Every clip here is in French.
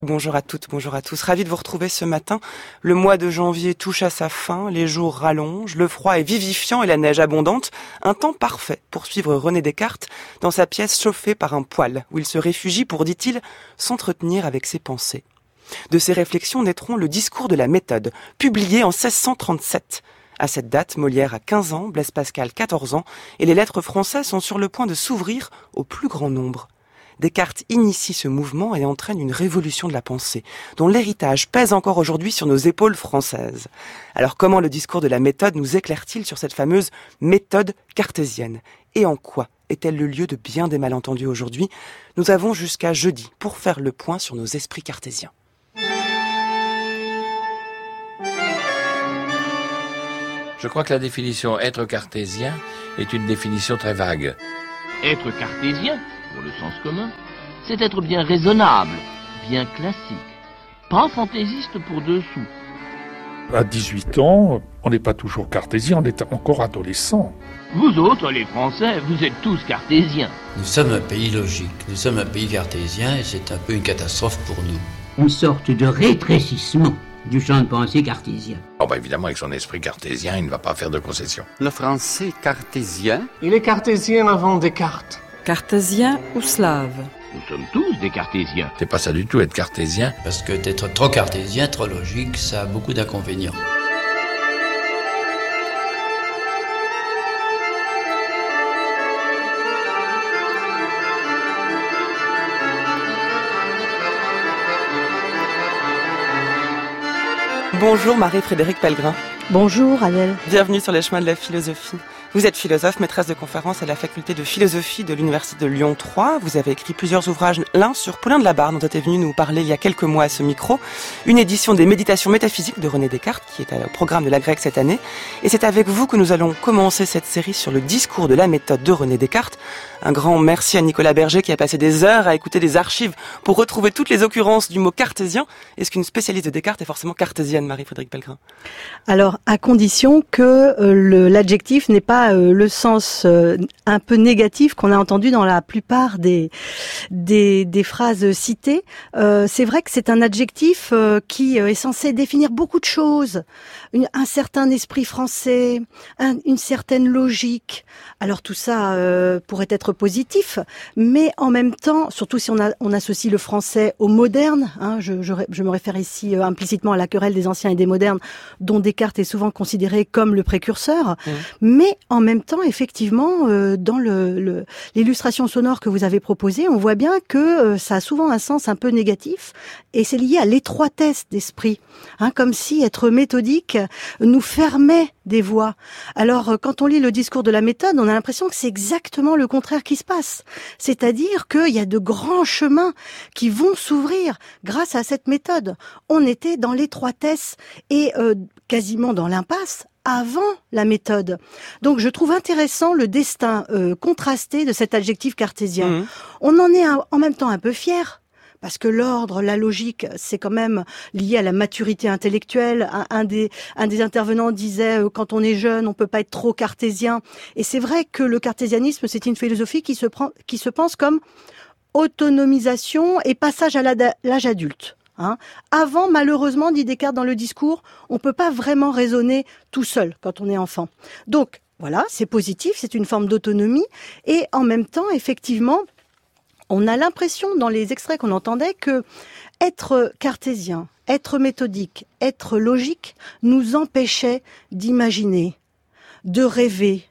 Bonjour à toutes, bonjour à tous. Ravi de vous retrouver ce matin. Le mois de janvier touche à sa fin, les jours rallongent, le froid est vivifiant et la neige abondante. Un temps parfait pour suivre René Descartes dans sa pièce chauffée par un poêle, où il se réfugie pour, dit-il, s'entretenir avec ses pensées. De ces réflexions naîtront le discours de la méthode, publié en 1637. À cette date, Molière a 15 ans, Blaise Pascal 14 ans, et les lettres françaises sont sur le point de s'ouvrir au plus grand nombre. Descartes initie ce mouvement et entraîne une révolution de la pensée, dont l'héritage pèse encore aujourd'hui sur nos épaules françaises. Alors comment le discours de la méthode nous éclaire-t-il sur cette fameuse méthode cartésienne ? Et en quoi est-elle le lieu de bien des malentendus aujourd'hui ? Nous avons jusqu'à jeudi pour faire le point sur nos esprits cartésiens. Je crois que la définition « être cartésien » est une définition très vague. Être cartésien, pour le sens commun, c'est être bien raisonnable, bien classique, pas fantaisiste pour dessous. À 18 ans, on n'est pas toujours cartésien, on est encore adolescent. Vous autres, les Français, vous êtes tous cartésiens. Nous sommes un pays logique, nous sommes un pays cartésien et c'est un peu une catastrophe pour nous. Une sorte de rétrécissement du champ de pensée cartésien. Évidemment, avec son esprit cartésien, il ne va pas faire de concessions. Le français cartésien. Il est cartésien avant Descartes. Cartésien ou slave ? Nous sommes tous des cartésiens. C'est pas ça du tout, être cartésien. Parce que d'être trop cartésien, trop logique, ça a beaucoup d'inconvénients. Bonjour Marie-Frédérique Pellegrin. Bonjour Adèle. Bienvenue sur les chemins de la philosophie. Vous êtes philosophe, maîtresse de conférences à la faculté de philosophie de l'université de Lyon 3. Vous avez écrit plusieurs ouvrages, l'un sur Paulin de la Barre, dont vous êtes venu nous parler il y a quelques mois à ce micro. Une édition des Méditations métaphysiques de René Descartes, qui est au programme de la Grecque cette année. Et c'est avec vous que nous allons commencer cette série sur le discours de la méthode de René Descartes. Un grand merci à Nicolas Berger qui a passé des heures à écouter des archives pour retrouver toutes les occurrences du mot cartésien. Est-ce qu'une spécialiste de Descartes est forcément cartésienne, Marie-Frédérique Pellegrin ? Alors, à condition que l'adjectif n'ait pas le sens un peu négatif qu'on a entendu dans la plupart des phrases citées. C'est vrai que c'est un adjectif qui est censé définir beaucoup de choses. Un certain esprit français, une certaine logique. Alors tout ça pourrait être positif, mais en même temps, surtout si on associe le français au moderne, je me réfère ici implicitement à la querelle des anciens et des modernes, dont Descartes est souvent considéré comme le précurseur, mais en même temps, effectivement, dans l'illustration sonore que vous avez proposée, on voit bien que ça a souvent un sens un peu négatif, et c'est lié à l'étroitesse d'esprit, comme si être méthodique nous fermait des voies. Alors, quand on lit le discours de la méthode, on a l'impression que c'est exactement le contraire qui se passe. C'est-à-dire qu'il y a de grands chemins qui vont s'ouvrir grâce à cette méthode. On était dans l'étroitesse et quasiment dans l'impasse avant la méthode. Donc je trouve intéressant le destin contrasté de cet adjectif cartésien. On en est en même temps un peu fier. Parce que l'ordre, la logique, c'est quand même lié à la maturité intellectuelle. Un des intervenants disait quand on est jeune, on peut pas être trop cartésien. Et c'est vrai que le cartésianisme, c'est une philosophie qui se pense comme autonomisation et passage à l'âge adulte. Avant, malheureusement, dit Descartes dans le discours, on peut pas vraiment raisonner tout seul quand on est enfant. Donc voilà, c'est positif, c'est une forme d'autonomie. Et en même temps, effectivement, on a l'impression, dans les extraits qu'on entendait, que être cartésien, être méthodique, être logique, nous empêchait d'imaginer, de rêver,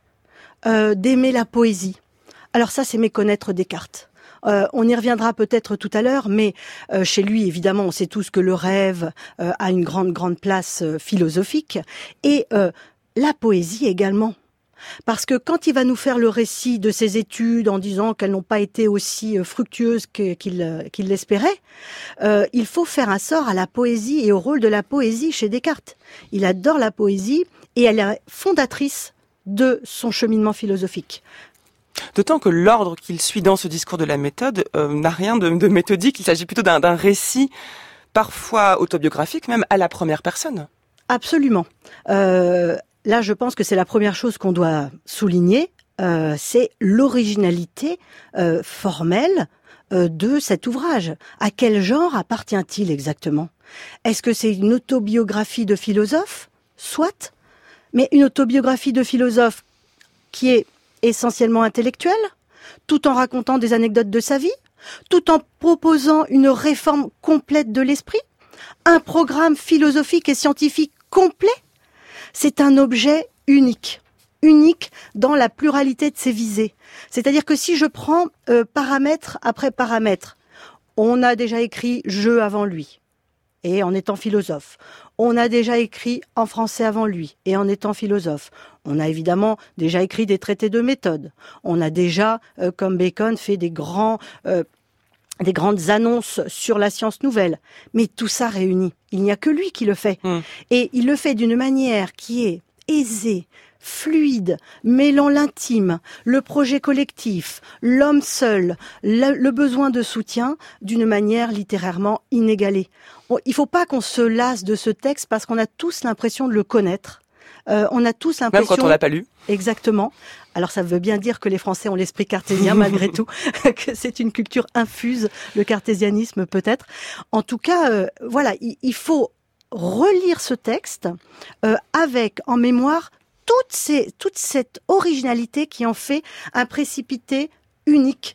d'aimer la poésie. Alors ça, c'est méconnaître Descartes. On y reviendra peut-être tout à l'heure, mais chez lui, évidemment, on sait tous que le rêve a une grande place philosophique, et la poésie également. Parce que quand il va nous faire le récit de ses études en disant qu'elles n'ont pas été aussi fructueuses qu'il l'espérait, il faut faire un sort à la poésie et au rôle de la poésie chez Descartes. Il adore la poésie et elle est fondatrice de son cheminement philosophique. D'autant que l'ordre qu'il suit dans ce discours de la méthode n'a rien de méthodique, il s'agit plutôt d'un récit parfois autobiographique, même à la première personne. Absolument. Là, je pense que c'est la première chose qu'on doit souligner, c'est l'originalité formelle de cet ouvrage. À quel genre appartient-il exactement ? Est-ce que c'est une autobiographie de philosophe ? Soit, mais une autobiographie de philosophe qui est essentiellement intellectuelle, tout en racontant des anecdotes de sa vie, tout en proposant une réforme complète de l'esprit, un programme philosophique et scientifique complet. C'est un objet unique dans la pluralité de ses visées. C'est-à-dire que si je prends paramètre après paramètre, on a déjà écrit « je » avant lui, et en étant philosophe. On a déjà écrit en français avant lui, et en étant philosophe. On a évidemment déjà écrit des traités de méthode. On a déjà, comme Bacon, fait des grandes annonces sur la science nouvelle. Mais tout ça réuni, il n'y a que lui qui le fait. Et il le fait d'une manière qui est aisée, fluide, mêlant l'intime, le projet collectif, l'homme seul, le besoin de soutien, d'une manière littérairement inégalée. Il ne faut pas qu'on se lasse de ce texte parce qu'on a tous l'impression de le connaître. On a tous l'impression... Même quand on l'a pas lu. Exactement. Alors ça veut bien dire que les Français ont l'esprit cartésien malgré tout, que c'est une culture infuse, le cartésianisme peut-être. En tout cas, voilà, il faut relire ce texte avec en mémoire toute cette originalité qui en fait un précipité unique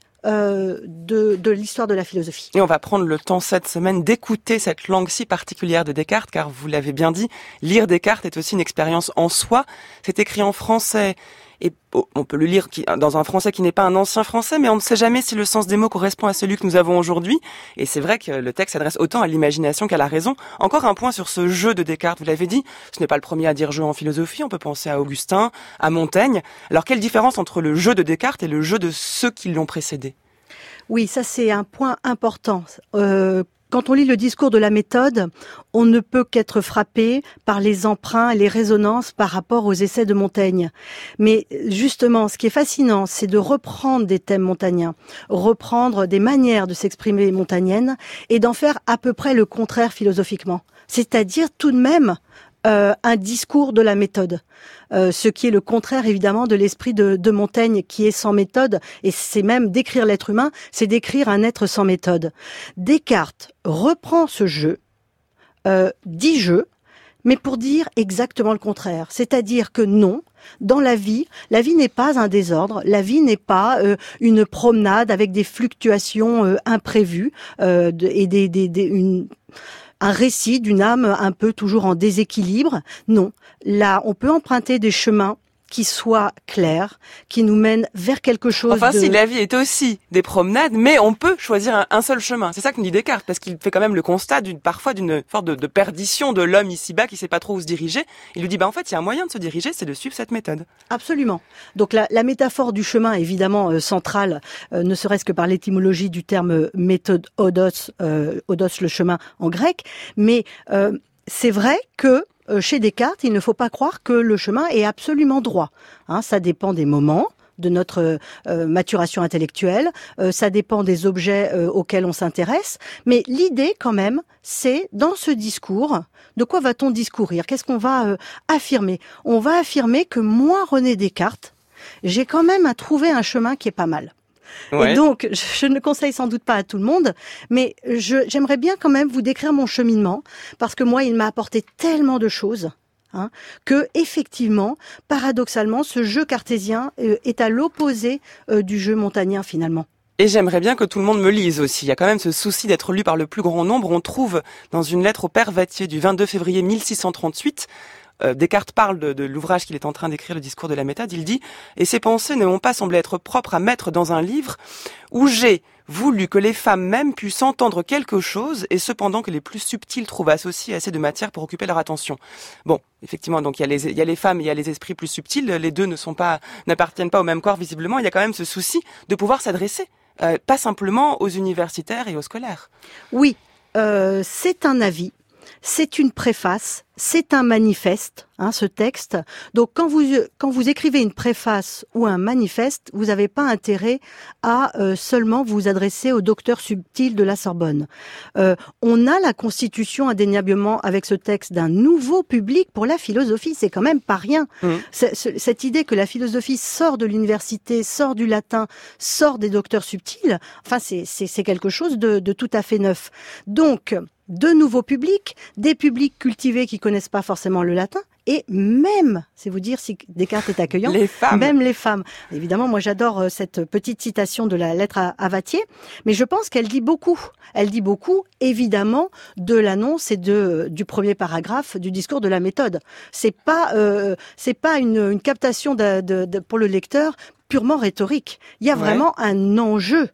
de l'histoire de la philosophie. Et on va prendre le temps cette semaine d'écouter cette langue si particulière de Descartes, car vous l'avez bien dit, lire Descartes est aussi une expérience en soi. C'est écrit en français, et on peut le lire dans un français qui n'est pas un ancien français, mais on ne sait jamais si le sens des mots correspond à celui que nous avons aujourd'hui. Et c'est vrai que le texte s'adresse autant à l'imagination qu'à la raison. Encore un point sur ce jeu de Descartes, vous l'avez dit, ce n'est pas le premier à dire jeu en philosophie, on peut penser à Augustin, à Montaigne. Alors quelle différence entre le jeu de Descartes et le jeu de ceux qui l'ont précédé ? Oui, ça c'est un point important. Quand on lit le discours de la méthode, on ne peut qu'être frappé par les emprunts et les résonances par rapport aux essais de Montaigne. Mais justement, ce qui est fascinant, c'est de reprendre des thèmes montagnens, reprendre des manières de s'exprimer montagnennes et d'en faire à peu près le contraire philosophiquement. C'est-à-dire tout de même un discours de la méthode, ce qui est le contraire évidemment de l'esprit de Montaigne qui est sans méthode, et c'est même décrire l'être humain, c'est décrire un être sans méthode. Descartes reprend ce jeu, dit jeu, mais pour dire exactement le contraire, c'est-à-dire que non, dans la vie n'est pas un désordre, la vie n'est pas une promenade avec des fluctuations imprévues et un récit d'une âme un peu toujours en déséquilibre. Non, là, on peut emprunter des chemins qui soient clairs, qui nous mènent vers quelque chose si la vie est aussi des promenades, mais on peut choisir un seul chemin. C'est ça que nous dit Descartes, parce qu'il fait quand même le constat parfois d'une sorte de perdition de l'homme ici-bas qui sait pas trop où se diriger. Il lui dit, en fait, il y a un moyen de se diriger, c'est de suivre cette méthode. Absolument. Donc la métaphore du chemin est évidemment centrale, ne serait-ce que par l'étymologie du terme méthode odos, odos le chemin en grec, mais c'est vrai que chez Descartes, il ne faut pas croire que le chemin est absolument droit. Ça dépend des moments, de notre maturation intellectuelle, ça dépend des objets auxquels on s'intéresse, mais l'idée quand même, c'est dans ce discours, de quoi va-t-on discourir ? Qu'est-ce qu'on va affirmer ? On va affirmer que moi, René Descartes, j'ai quand même trouvé un chemin qui est pas mal. Ouais. Et donc, je ne conseille sans doute pas à tout le monde, mais j'aimerais bien quand même vous décrire mon cheminement, parce que moi, il m'a apporté tellement de choses, que effectivement, paradoxalement, ce jeu cartésien est à l'opposé du jeu montagnien finalement. Et j'aimerais bien que tout le monde me lise aussi. Il y a quand même ce souci d'être lu par le plus grand nombre. On trouve dans une lettre au père Vathier du 22 février 1638, Descartes parle de l'ouvrage qu'il est en train d'écrire, le discours de la méthode. Il dit « Et ces pensées ne m'ont pas semblé être propres à mettre dans un livre où j'ai voulu que les femmes même puissent entendre quelque chose et cependant que les plus subtils trouvassent aussi assez de matière pour occuper leur attention. » Bon, effectivement, donc il y a les femmes et il y a les esprits plus subtils. Les deux n'appartiennent pas au même corps visiblement. Il y a quand même ce souci de pouvoir s'adresser, pas simplement aux universitaires et aux scolaires. Oui, c'est un avis. c'est une préface, c'est un manifeste, ce texte. Donc quand vous écrivez une préface ou un manifeste, vous n'avez pas intérêt à seulement vous adresser au docteur subtil de la Sorbonne. On a la constitution indéniablement avec ce texte d'un nouveau public pour la philosophie, c'est quand même pas rien. Cette idée que la philosophie sort de l'université, sort du latin, sort des docteurs subtils, enfin c'est quelque chose de tout à fait neuf. Donc de nouveaux publics, des publics cultivés qui connaissent pas forcément le latin, et même, c'est vous dire si Descartes est accueillant, même les femmes. Évidemment, moi j'adore cette petite citation de la lettre à Vathier, mais je pense qu'elle dit beaucoup. Elle dit beaucoup, évidemment, de l'annonce et du premier paragraphe du discours de la méthode. C'est pas une captation pour le lecteur purement rhétorique. Il y a vraiment un enjeu.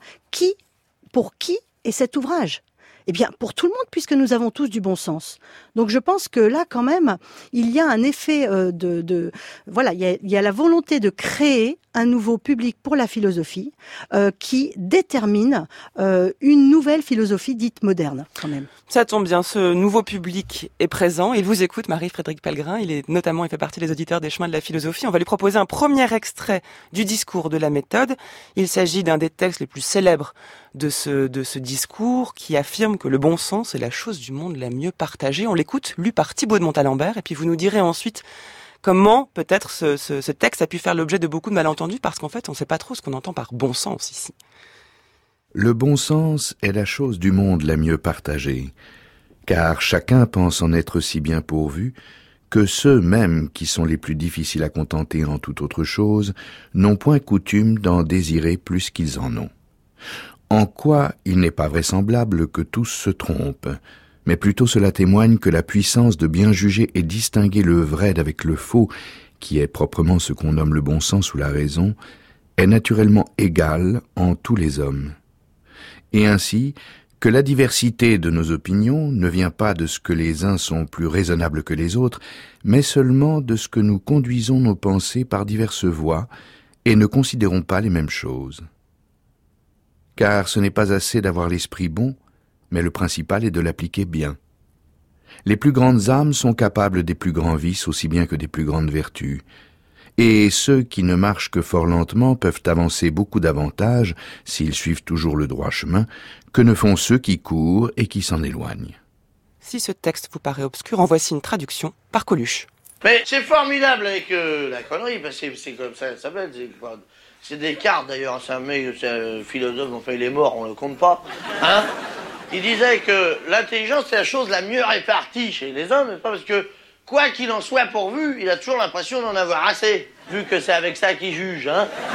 Pour qui est cet ouvrage ? Eh bien, pour tout le monde, puisque nous avons tous du bon sens. Donc, je pense que là, quand même, il y a un effet voilà, il y a la volonté de créer un nouveau public pour la philosophie qui détermine une nouvelle philosophie dite moderne, quand même. Ça tombe bien, ce nouveau public est présent. Il vous écoute, Marie-Frédérique Pellegrin. Il fait partie des auditeurs des Chemins de la Philosophie. On va lui proposer un premier extrait du discours de la méthode. Il s'agit d'un des textes les plus célèbres de ce discours qui affirme que le bon sens est la chose du monde la mieux partagée. On l'écoute, lu par Thibaut de Montalembert, et puis vous nous direz ensuite comment peut-être ce texte a pu faire l'objet de beaucoup de malentendus, parce qu'en fait on ne sait pas trop ce qu'on entend par bon sens ici. Le bon sens est la chose du monde la mieux partagée, car chacun pense en être si bien pourvu que ceux mêmes qui sont les plus difficiles à contenter en toute autre chose n'ont point coutume d'en désirer plus qu'ils en ont. En quoi il n'est pas vraisemblable que tous se trompent, mais plutôt cela témoigne que la puissance de bien juger et distinguer le vrai d'avec le faux, qui est proprement ce qu'on nomme le bon sens ou la raison, est naturellement égale en tous les hommes. Et ainsi, que la diversité de nos opinions ne vient pas de ce que les uns sont plus raisonnables que les autres, mais seulement de ce que nous conduisons nos pensées par diverses voies et ne considérons pas les mêmes choses. Car ce n'est pas assez d'avoir l'esprit bon, mais le principal est de l'appliquer bien. Les plus grandes âmes sont capables des plus grands vices aussi bien que des plus grandes vertus, et ceux qui ne marchent que fort lentement peuvent avancer beaucoup davantage, s'ils suivent toujours le droit chemin, que ne font ceux qui courent et qui s'en éloignent. Si ce texte vous paraît obscur, en voici une traduction par Coluche. Mais c'est formidable avec la connerie, parce que c'est comme ça s'appelle. C'est Descartes d'ailleurs, c'est un philosophe, enfin il est mort, on le compte pas. Il disait que l'intelligence c'est la chose la mieux répartie chez les hommes, pas parce que quoi qu'il en soit pourvu, il a toujours l'impression d'en avoir assez, vu que c'est avec ça qu'il juge.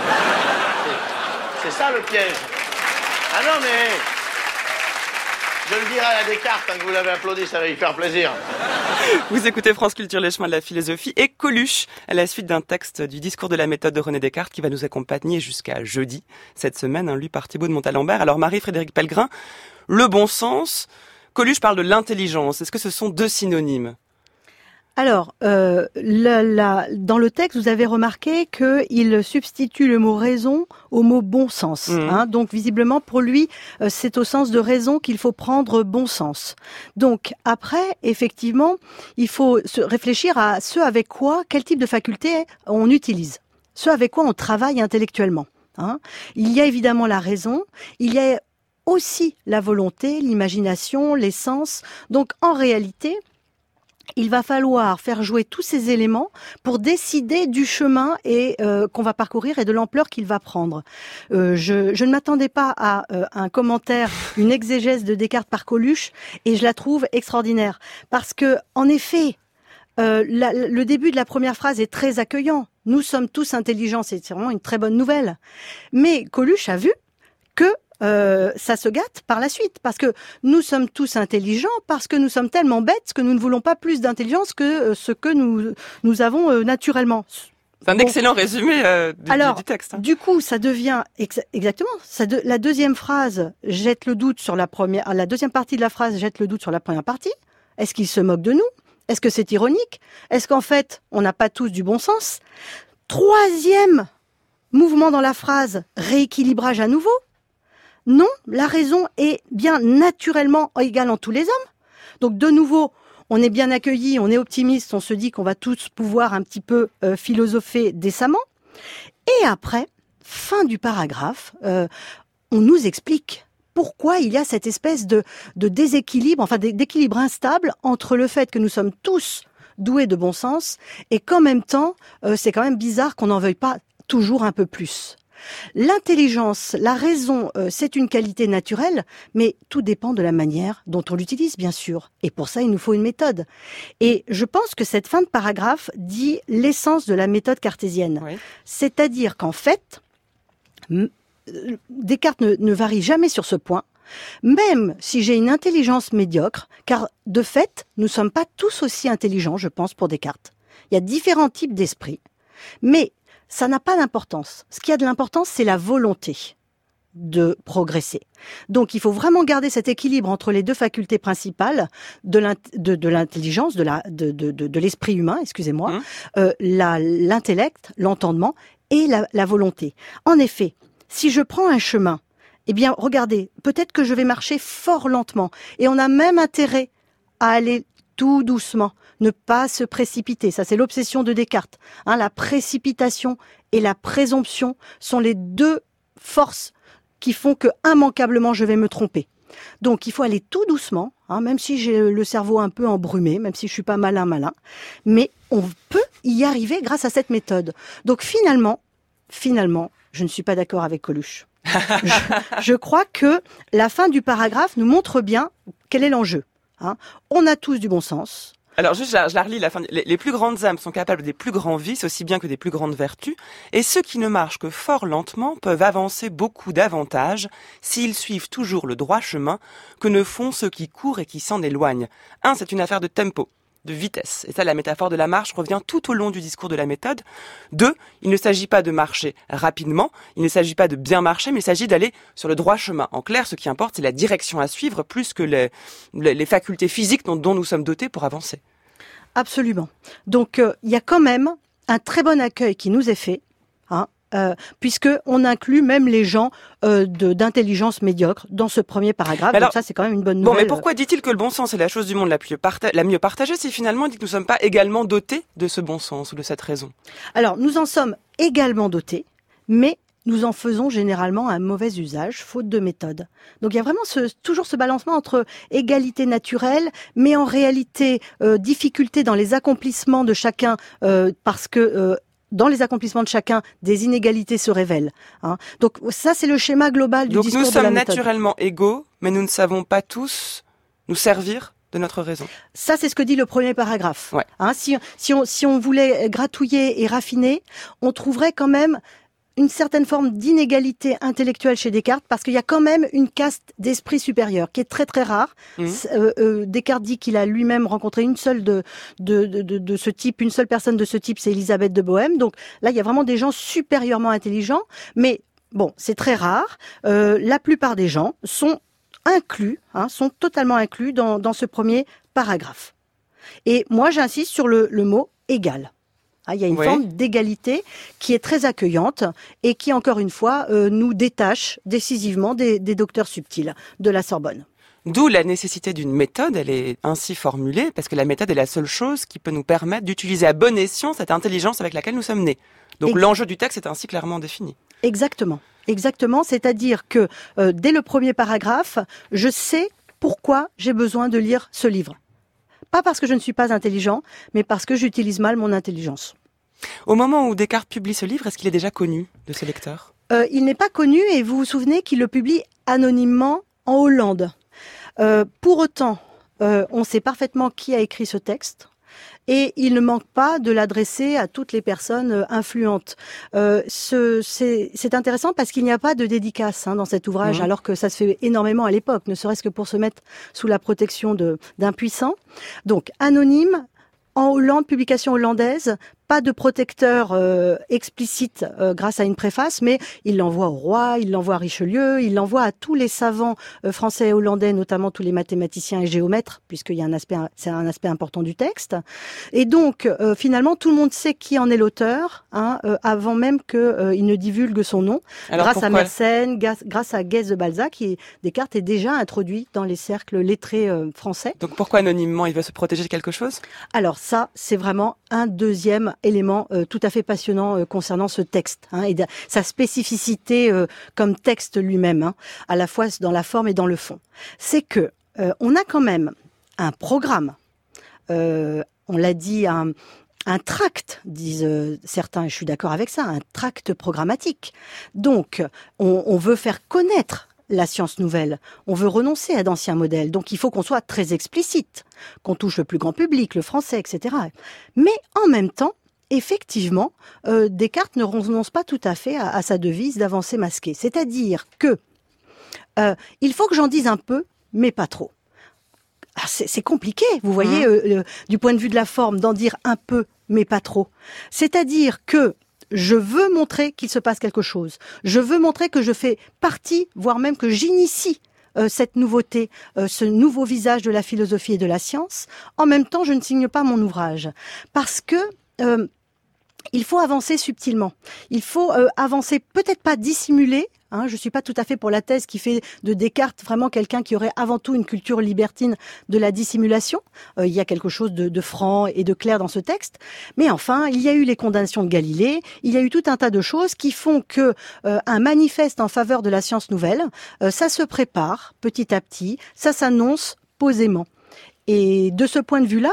C'est ça le piège. Ah non mais... Je le dirai à Descartes, que vous l'avez applaudi, ça va lui faire plaisir. Vous écoutez France Culture, les chemins de la philosophie, et Coluche, à la suite d'un texte du discours de la méthode de René Descartes qui va nous accompagner jusqu'à jeudi, cette semaine, lu par Thibaut de Montalembert. Alors Marie-Frédérique Pellegrin, le bon sens, Coluche parle de l'intelligence. Est-ce que ce sont deux synonymes ? Alors, dans le texte, vous avez remarqué qu'il substitue le mot raison au mot bon sens. Donc, visiblement, pour lui, c'est au sens de raison qu'il faut prendre bon sens. Donc, après, effectivement, il faut se réfléchir à quel type de faculté on utilise, ce avec quoi on travaille intellectuellement. Il y a évidemment la raison, il y a aussi la volonté, l'imagination, les sens. Donc, en réalité, il va falloir faire jouer tous ces éléments pour décider du chemin qu'on va parcourir et de l'ampleur qu'il va prendre. Je ne m'attendais pas à un commentaire, une exégèse de Descartes par Coluche, et je la trouve extraordinaire. Parce que, en effet, le début de la première phrase est très accueillant. Nous sommes tous intelligents, c'est vraiment une très bonne nouvelle. Mais Coluche a vu que ça se gâte par la suite, parce que nous sommes tous intelligents, parce que nous sommes tellement bêtes que nous ne voulons pas plus d'intelligence que ce que nous avons naturellement. C'est un excellent résumé du texte. Du coup, ça devient exactement. La deuxième phrase jette le doute sur la première. La deuxième partie de la phrase jette le doute sur la première partie. Est-ce qu'il se moque de nous ? Est-ce que c'est ironique ? Est-ce qu'en fait, on n'a pas tous du bon sens ? Troisième mouvement dans la phrase, rééquilibrage à nouveau. Non, la raison est bien naturellement égale en tous les hommes. Donc de nouveau, on est bien accueillis, on est optimiste, on se dit qu'on va tous pouvoir un petit peu philosopher décemment. Et après, fin du paragraphe, on nous explique pourquoi il y a cette espèce de déséquilibre, enfin d'équilibre instable entre le fait que nous sommes tous doués de bon sens et qu'en même temps, c'est quand même bizarre qu'on n'en veuille pas toujours un peu plus. L'intelligence, la raison, c'est une qualité naturelle, mais tout dépend de la manière dont on l'utilise, bien sûr. Et pour ça, il nous faut une méthode. Et je pense que cette fin de paragraphe dit l'essence de la méthode cartésienne. Oui. C'est-à-dire qu'en fait, Descartes ne varie jamais sur ce point, même si j'ai une intelligence médiocre, car de fait, nous ne sommes pas tous aussi intelligents, je pense, pour Descartes. Il y a différents types d'esprit, mais ça n'a pas d'importance. Ce qui a de l'importance, c'est la volonté de progresser. Donc, il faut vraiment garder cet équilibre entre les deux facultés principales de l'intelligence, de l'esprit humain, excusez-moi, l'intellect, l'entendement et la volonté. En effet, si je prends un chemin, eh bien, regardez, peut-être que je vais marcher fort lentement et on a même intérêt à aller tout doucement, ne pas se précipiter. Ça, c'est l'obsession de Descartes. La précipitation et la présomption sont les deux forces qui font que, immanquablement, je vais me tromper. Donc, il faut aller tout doucement, même si j'ai le cerveau un peu embrumé, même si je suis pas malin, mais on peut y arriver grâce à cette méthode. Donc, finalement, je ne suis pas d'accord avec Coluche. Je crois que la fin du paragraphe nous montre bien quel est l'enjeu. On a tous du bon sens. Alors juste, je la relis, la fin. Les plus grandes âmes sont capables des plus grands vices aussi bien que des plus grandes vertus, et ceux qui ne marchent que fort lentement peuvent avancer beaucoup davantage s'ils suivent toujours le droit chemin que ne font ceux qui courent et qui s'en éloignent. C'est une affaire de tempo, de vitesse. Et ça, la métaphore de la marche revient tout au long du discours de la méthode. 2, il ne s'agit pas de marcher rapidement, il ne s'agit pas de bien marcher, mais il s'agit d'aller sur le droit chemin. En clair, ce qui importe, c'est la direction à suivre plus que les facultés physiques dont nous sommes dotés pour avancer. Absolument. Donc, il y a quand même un très bon accueil qui nous est fait, puisque on inclut même les gens d'intelligence médiocre dans ce premier paragraphe. Alors, donc ça, c'est quand même une bonne nouvelle. Bon, mais pourquoi dit-il que le bon sens est la chose du monde la mieux partagée si finalement il dit que nous ne sommes pas également dotés de ce bon sens ou de cette raison? Alors, nous en sommes également dotés, mais nous en faisons généralement un mauvais usage, faute de méthode. Donc il y a vraiment toujours ce balancement entre égalité naturelle, mais en réalité difficulté dans les accomplissements de chacun, parce que dans les accomplissements de chacun, des inégalités se révèlent. Donc ça, c'est le schéma global du discours de la méthode. Donc nous sommes naturellement égaux, mais nous ne savons pas tous nous servir de notre raison. Ça, c'est ce que dit le premier paragraphe. Ouais. Si on voulait gratouiller et raffiner, on trouverait quand même une certaine forme d'inégalité intellectuelle chez Descartes, parce qu'il y a quand même une caste d'esprit supérieur qui est très très rare. Descartes dit qu'il a lui-même rencontré une seule de ce type, une seule personne de ce type, c'est Élisabeth de Bohème. Donc là, il y a vraiment des gens supérieurement intelligents, mais bon, c'est très rare. La plupart des gens sont inclus, sont totalement inclus dans ce premier paragraphe. Et moi, j'insiste sur le mot « égal ». Il y a une forme d'égalité qui est très accueillante et qui, encore une fois, nous détache décisivement des docteurs subtils de la Sorbonne. D'où la nécessité d'une méthode, elle est ainsi formulée, parce que la méthode est la seule chose qui peut nous permettre d'utiliser à bon escient cette intelligence avec laquelle nous sommes nés. Donc l'enjeu du texte est ainsi clairement défini. Exactement, c'est-à-dire que dès le premier paragraphe, je sais pourquoi j'ai besoin de lire ce livre. Pas parce que je ne suis pas intelligent, mais parce que j'utilise mal mon intelligence. Au moment où Descartes publie ce livre, est-ce qu'il est déjà connu de ses lecteurs ? Il n'est pas connu, et vous vous souvenez qu'il le publie anonymement en Hollande. Pour autant, on sait parfaitement qui a écrit ce texte. Et il ne manque pas de l'adresser à toutes les personnes influentes. C'est intéressant parce qu'il n'y a pas de dédicace dans cet ouvrage, alors que ça se fait énormément à l'époque, ne serait-ce que pour se mettre sous la protection d'un puissant. Donc, anonyme, en Hollande, publication hollandaise, pas de protecteur explicite grâce à une préface, mais il l'envoie au roi, il l'envoie à Richelieu, il l'envoie à tous les savants français et hollandais, notamment tous les mathématiciens et géomètres, puisqu'il y a c'est un aspect important du texte. Et donc, finalement, tout le monde sait qui en est l'auteur, avant même qu'il ne divulgue son nom. Alors, grâce à Mersenne, grâce à Guès de Balzac, Descartes est déjà introduit dans les cercles lettrés français. Donc pourquoi anonymement il va se protéger de quelque chose ? Alors ça, c'est vraiment un deuxième élément tout à fait passionnant concernant ce texte, et sa spécificité comme texte lui-même, à la fois dans la forme et dans le fond. C'est que on a quand même un programme, on l'a dit, un tract, disent certains, et je suis d'accord avec ça, un tract programmatique. Donc, on veut faire connaître la science nouvelle. On veut renoncer à d'anciens modèles. Donc, il faut qu'on soit très explicite, qu'on touche le plus grand public, le français, etc. Mais en même temps, effectivement, Descartes ne renonce pas tout à fait à sa devise d'avancée masquée. C'est-à-dire que il faut que j'en dise un peu, mais pas trop. Alors, c'est compliqué, vous voyez, du point de vue de la forme, d'en dire un peu, mais pas trop. C'est-à-dire que je veux montrer qu'il se passe quelque chose. Je veux montrer que je fais partie, voire même que j'initie cette nouveauté, ce nouveau visage de la philosophie et de la science. En même temps, je ne signe pas mon ouvrage. Parce que il faut avancer subtilement. Il faut avancer, peut-être pas dissimuler. Je suis pas tout à fait pour la thèse qui fait de Descartes vraiment quelqu'un qui aurait avant tout une culture libertine de la dissimulation. Il y a quelque chose de franc et de clair dans ce texte. Mais enfin, il y a eu les condamnations de Galilée, il y a eu tout un tas de choses qui font que un manifeste en faveur de la science nouvelle, ça se prépare petit à petit, ça s'annonce posément. Et de ce point de vue-là,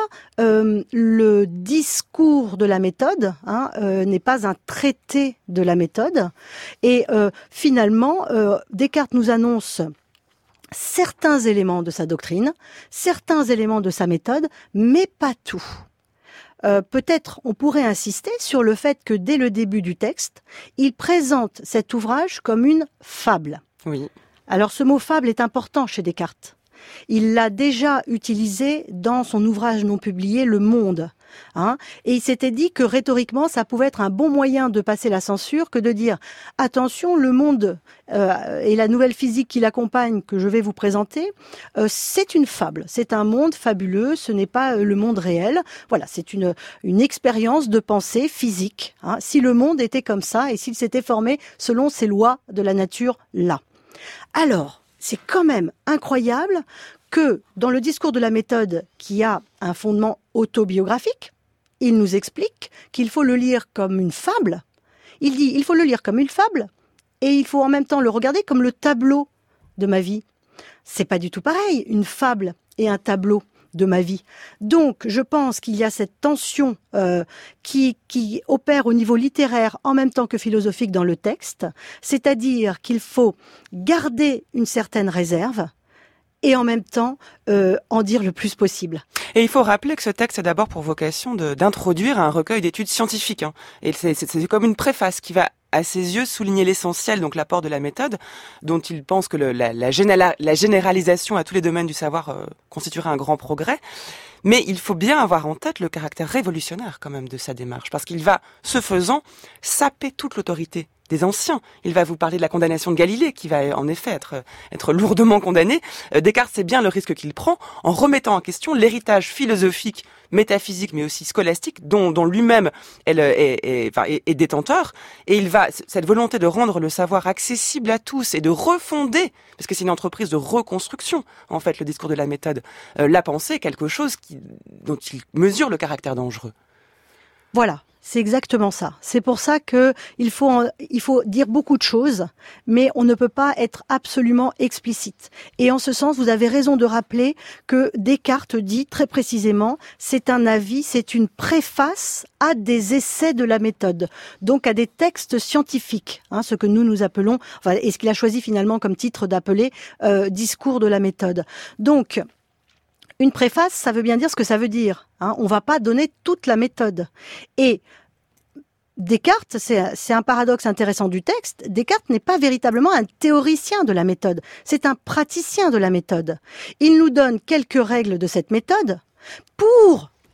le discours de la méthode n'est pas un traité de la méthode. Et finalement, Descartes nous annonce certains éléments de sa doctrine, certains éléments de sa méthode, mais pas tout. Peut-être on pourrait insister sur le fait que dès le début du texte, il présente cet ouvrage comme une fable. Oui. Alors ce mot fable est important chez Descartes. Il l'a déjà utilisé dans son ouvrage non publié, Le Monde. Et il s'était dit que rhétoriquement, ça pouvait être un bon moyen de passer la censure que de dire « Attention, le monde et la nouvelle physique qui l'accompagne, que je vais vous présenter, c'est une fable. C'est un monde fabuleux, ce n'est pas le monde réel. Voilà, c'est une expérience de pensée physique. Si le monde était comme ça et s'il s'était formé selon ces lois de la nature là. » Alors, c'est quand même incroyable que dans le discours de la méthode qui a un fondement autobiographique, il nous explique qu'il faut le lire comme une fable. Il dit il faut le lire comme une fable et il faut en même temps le regarder comme le tableau de ma vie. C'est pas du tout pareil, une fable et un tableau de ma vie. Donc, je pense qu'il y a cette tension qui opère au niveau littéraire en même temps que philosophique dans le texte, c'est-à-dire qu'il faut garder une certaine réserve et en même temps en dire le plus possible. Et il faut rappeler que ce texte a d'abord pour vocation d'introduire un recueil d'études scientifiques. Et c'est comme une préface qui va à ses yeux souligner l'essentiel, donc l'apport de la méthode, dont il pense que la généralisation à tous les domaines du savoir constituerait un grand progrès. Mais il faut bien avoir en tête le caractère révolutionnaire quand même de sa démarche, parce qu'il va, ce faisant, saper toute l'autorité des anciens. Il va vous parler de la condamnation de Galilée, qui va en effet être lourdement condamnée. Descartes sait bien le risque qu'il prend en remettant en question l'héritage philosophique, métaphysique, mais aussi scolastique, dont lui-même est détenteur. Et il va, cette volonté de rendre le savoir accessible à tous et de refonder, parce que c'est une entreprise de reconstruction, en fait, le discours de la méthode, la pensée est quelque chose dont il mesure le caractère dangereux. Voilà. C'est exactement ça. C'est pour ça que il faut dire beaucoup de choses, mais on ne peut pas être absolument explicite. Et en ce sens, vous avez raison de rappeler que Descartes dit très précisément, c'est un avis, c'est une préface à des essais de la méthode, donc à des textes scientifiques, ce que nous appelons, et ce qu'il a choisi finalement comme titre d'appeler discours de la méthode. Donc, une préface, ça veut bien dire ce que ça veut dire. On va pas donner toute la méthode. Et Descartes, c'est un paradoxe intéressant du texte. Descartes n'est pas véritablement un théoricien de la méthode. C'est un praticien de la méthode. Il nous donne quelques règles de cette méthode pour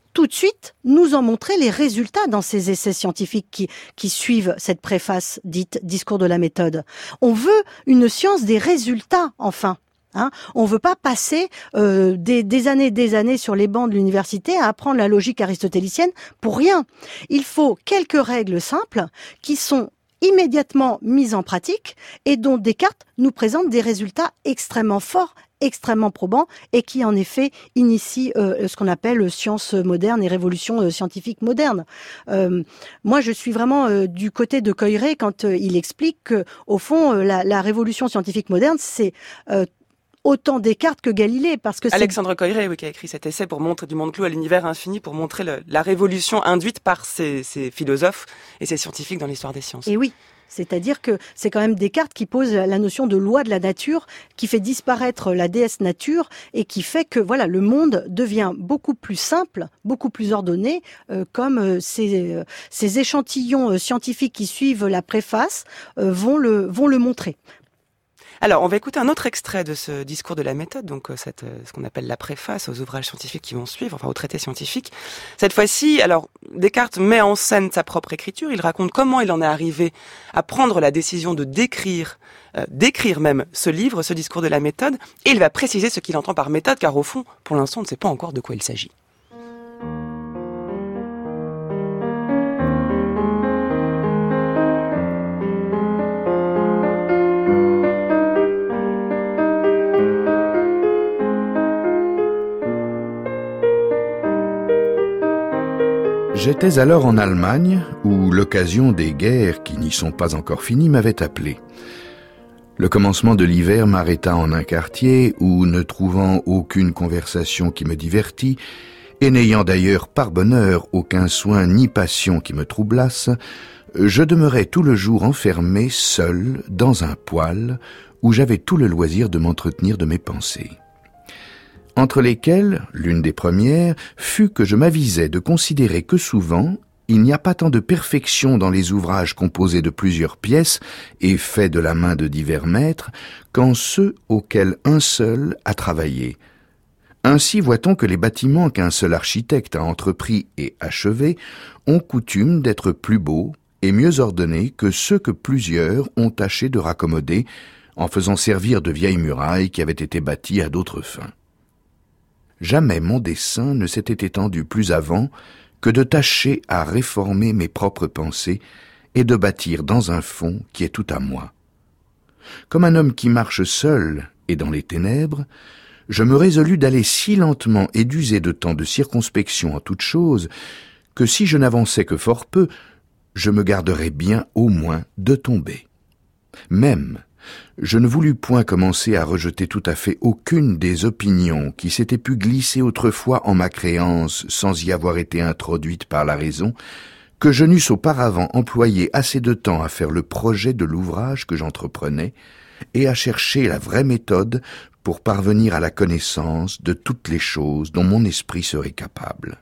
tout de suite nous en montrer les résultats dans ces essais scientifiques qui suivent cette préface dite discours de la méthode. On veut une science des résultats, enfin. On veut pas passer des années sur les bancs de l'université à apprendre la logique aristotélicienne pour rien. Il faut quelques règles simples qui sont immédiatement mises en pratique et dont Descartes nous présente des résultats extrêmement forts, extrêmement probants et qui en effet initie ce qu'on appelle science moderne et révolution scientifique moderne. Moi, je suis vraiment du côté de Coiré quand il explique que, au fond, la révolution scientifique moderne, c'est autant Descartes que Galilée, parce que Alexandre Coiré, oui, qui a écrit cet essai pour montrer du monde clos à l'univers infini, pour montrer la révolution induite par ces philosophes et ces scientifiques dans l'histoire des sciences. Et oui. C'est-à-dire que c'est quand même Descartes qui pose la notion de loi de la nature, qui fait disparaître la déesse nature et qui fait que voilà, le monde devient beaucoup plus simple, beaucoup plus ordonné, comme ces échantillons scientifiques qui suivent la préface vont le montrer. Alors, on va écouter un autre extrait de ce discours de la méthode, donc ce qu'on appelle la préface aux ouvrages scientifiques qui vont suivre, enfin aux traités scientifiques. Cette fois-ci, alors Descartes met en scène sa propre écriture, il raconte comment il en est arrivé à prendre la décision de d'écrire même ce livre, ce discours de la méthode, et il va préciser ce qu'il entend par méthode, car au fond, pour l'instant, on ne sait pas encore de quoi il s'agit. J'étais alors en Allemagne, où l'occasion des guerres qui n'y sont pas encore finies m'avait appelé. Le commencement de l'hiver m'arrêta en un quartier où, ne trouvant aucune conversation qui me divertît, et n'ayant d'ailleurs par bonheur aucun soin ni passion qui me troublasse, je demeurais tout le jour enfermé, seul, dans un poêle, où j'avais tout le loisir de m'entretenir de mes pensées. Entre lesquelles, l'une des premières, fut que je m'avisais de considérer que souvent, il n'y a pas tant de perfection dans les ouvrages composés de plusieurs pièces et faits de la main de divers maîtres qu'en ceux auxquels un seul a travaillé. Ainsi voit-on que les bâtiments qu'un seul architecte a entrepris et achevés ont coutume d'être plus beaux et mieux ordonnés que ceux que plusieurs ont tâché de raccommoder en faisant servir de vieilles murailles qui avaient été bâties à d'autres fins. Jamais mon dessein ne s'était étendu plus avant que de tâcher à réformer mes propres pensées et de bâtir dans un fond qui est tout à moi. Comme un homme qui marche seul et dans les ténèbres, je me résolus d'aller si lentement et d'user de tant de circonspection en toutes choses, que si je n'avançais que fort peu, je me garderais bien au moins de tomber. Même, je ne voulus point commencer à rejeter tout à fait aucune des opinions qui s'étaient pu glisser autrefois en ma créance sans y avoir été introduite par la raison, que je n'eusse auparavant employé assez de temps à faire le projet de l'ouvrage que j'entreprenais et à chercher la vraie méthode pour parvenir à la connaissance de toutes les choses dont mon esprit serait capable.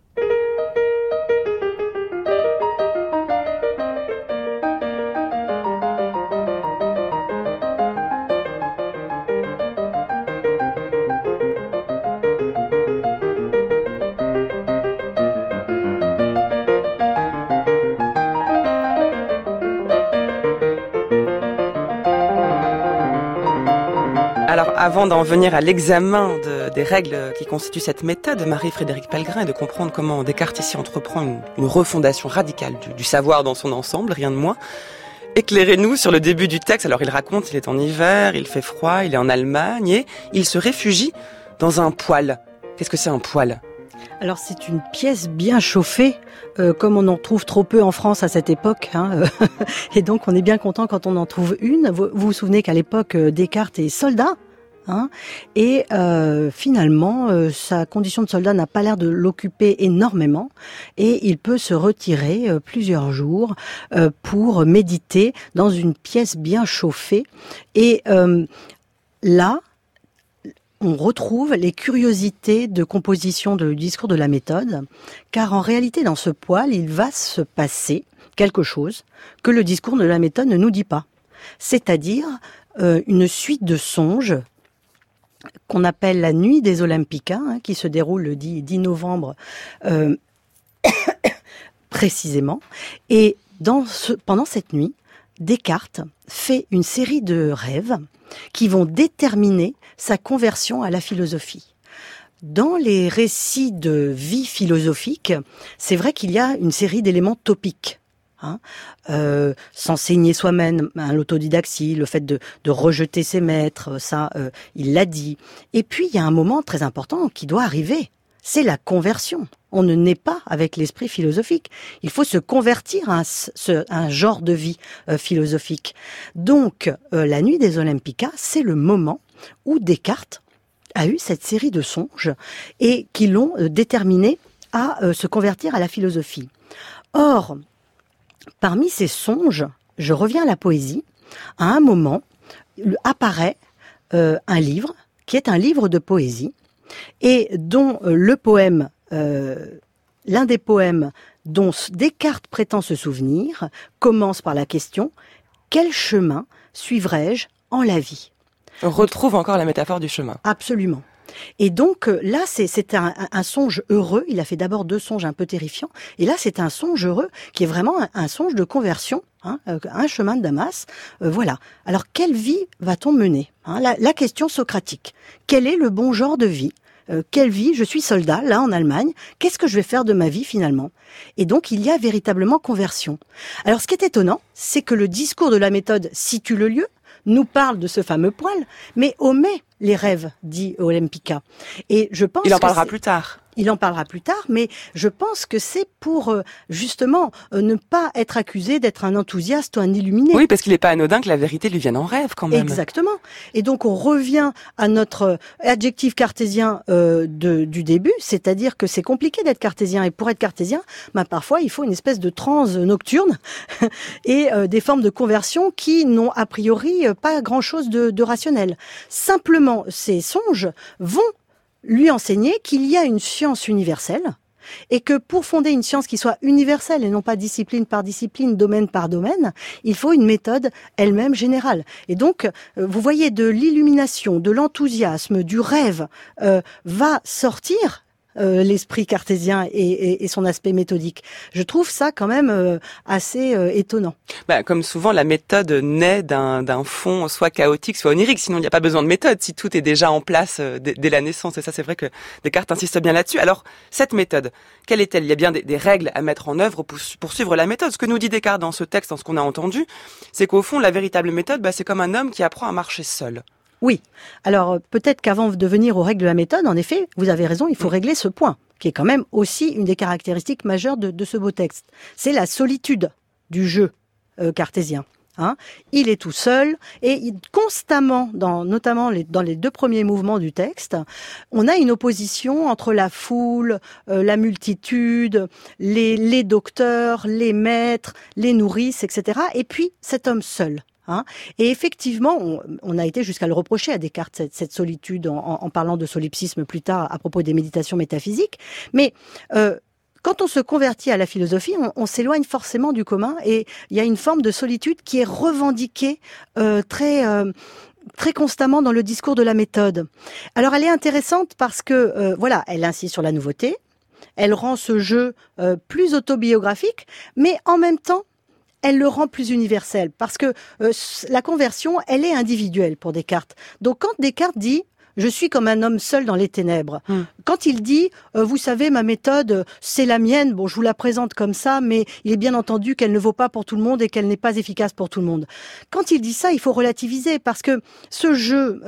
Alors, avant d'en venir à l'examen des règles qui constituent cette méthode, Marie-Frédérique Pellegrin, est de comprendre comment Descartes ici entreprend une refondation radicale du savoir dans son ensemble, rien de moins. Éclairez-nous sur le début du texte. Alors, il raconte, il est en hiver, il fait froid, il est en Allemagne et il se réfugie dans un poêle. Qu'est-ce que c'est un poêle ? Alors c'est une pièce bien chauffée, comme on en trouve trop peu en France à cette époque, et donc on est bien content quand on en trouve une. Vous vous souvenez qu'à l'époque, Descartes est soldat, et finalement, sa condition de soldat n'a pas l'air de l'occuper énormément, et il peut se retirer plusieurs jours pour méditer dans une pièce bien chauffée, et là, on retrouve les curiosités de composition du discours de la méthode, car en réalité, dans ce poêle, il va se passer quelque chose que le discours de la méthode ne nous dit pas. C'est-à-dire une suite de songes qu'on appelle la nuit des Olympica, qui se déroule le 10 novembre précisément. Et pendant cette nuit, Descartes fait une série de rêves qui vont déterminer sa conversion à la philosophie. Dans les récits de vie philosophique, c'est vrai qu'il y a une série d'éléments topiques. S'enseigner soi-même, l'autodidaxie, le fait de rejeter ses maîtres, ça, il l'a dit. Et puis, il y a un moment très important qui doit arriver. C'est la conversion. On ne naît pas avec l'esprit philosophique. Il faut se convertir à un genre de vie philosophique. Donc, la nuit des Olympica, c'est le moment où Descartes a eu cette série de songes et qui l'ont déterminé à se convertir à la philosophie. Or, parmi ces songes, je reviens à la poésie, à un moment apparaît un livre qui est un livre de poésie et dont le poème, l'un des poèmes dont Descartes prétend se souvenir, commence par la question « Quel chemin suivrai-je en la vie ?» On retrouve encore la métaphore du chemin. Absolument. Et donc là, c'est un songe heureux. Il a fait d'abord 2 songes un peu terrifiants. Et là, c'est un songe heureux qui est vraiment un songe de conversion, un chemin de Damas. Voilà. Alors, quelle vie va-t-on mener, la question socratique. Quel est le bon genre de vie ? Quelle vie ? Je suis soldat, là, en Allemagne. Qu'est-ce que je vais faire de ma vie, finalement ? Et donc, il y a véritablement conversion. Alors, ce qui est étonnant, c'est que le discours de la méthode situe le lieu, nous parle de ce fameux poil, mais omet les rêves, dit Olympica. Et je pense Il en parlera plus tard. Il en parlera plus tard, mais je pense que c'est pour justement ne pas être accusé d'être un enthousiaste ou un illuminé. Oui, parce qu'il n'est pas anodin que la vérité lui vienne en rêve quand même. Exactement. Et donc on revient à notre adjectif cartésien du début, c'est-à-dire que c'est compliqué d'être cartésien. Et pour être cartésien, parfois il faut une espèce de transe nocturne et des formes de conversion qui n'ont a priori pas grand-chose de rationnel. Simplement, ces songes vont lui enseigner qu'il y a une science universelle et que pour fonder une science qui soit universelle et non pas discipline par discipline, domaine par domaine, il faut une méthode elle-même générale. Et donc, vous voyez, de l'illumination, de l'enthousiasme, du rêve, va sortir l'esprit cartésien et son aspect méthodique. Je trouve ça quand même assez étonnant. Comme souvent, la méthode naît d'un fond soit chaotique, soit onirique. Sinon, il n'y a pas besoin de méthode si tout est déjà en place dès la naissance. Et ça, c'est vrai que Descartes insiste bien là-dessus. Alors, cette méthode, quelle est-elle ? Il y a bien des règles à mettre en œuvre pour suivre la méthode. Ce que nous dit Descartes dans ce texte, dans ce qu'on a entendu, c'est qu'au fond, la véritable méthode, c'est comme un homme qui apprend à marcher seul. Oui. Alors, peut-être qu'avant de venir aux règles de la méthode, en effet, vous avez raison, il faut régler ce point, qui est quand même aussi une des caractéristiques majeures de ce beau texte. C'est la solitude du jeu cartésien. Il est tout seul et constamment, notamment dans les 2 premiers mouvements du texte, on a une opposition entre la foule, la multitude, les docteurs, les maîtres, les nourrices, etc. Et puis cet homme seul. Et effectivement, on a été jusqu'à le reprocher à Descartes, cette solitude, en parlant de solipsisme plus tard à propos des méditations métaphysiques. Mais quand on se convertit à la philosophie, on s'éloigne forcément du commun et il y a une forme de solitude qui est revendiquée très constamment dans le discours de la méthode. Alors elle est intéressante parce que elle insiste sur la nouveauté, elle rend ce jeu plus autobiographique, mais en même temps elle le rend plus universel, parce que la conversion, elle est individuelle pour Descartes. Donc quand Descartes dit « je suis comme un homme seul dans les ténèbres », quand il dit « vous savez, ma méthode, c'est la mienne, bon, je vous la présente comme ça, mais il est bien entendu qu'elle ne vaut pas pour tout le monde et qu'elle n'est pas efficace pour tout le monde ». Quand il dit ça, il faut relativiser, parce que ce jeu...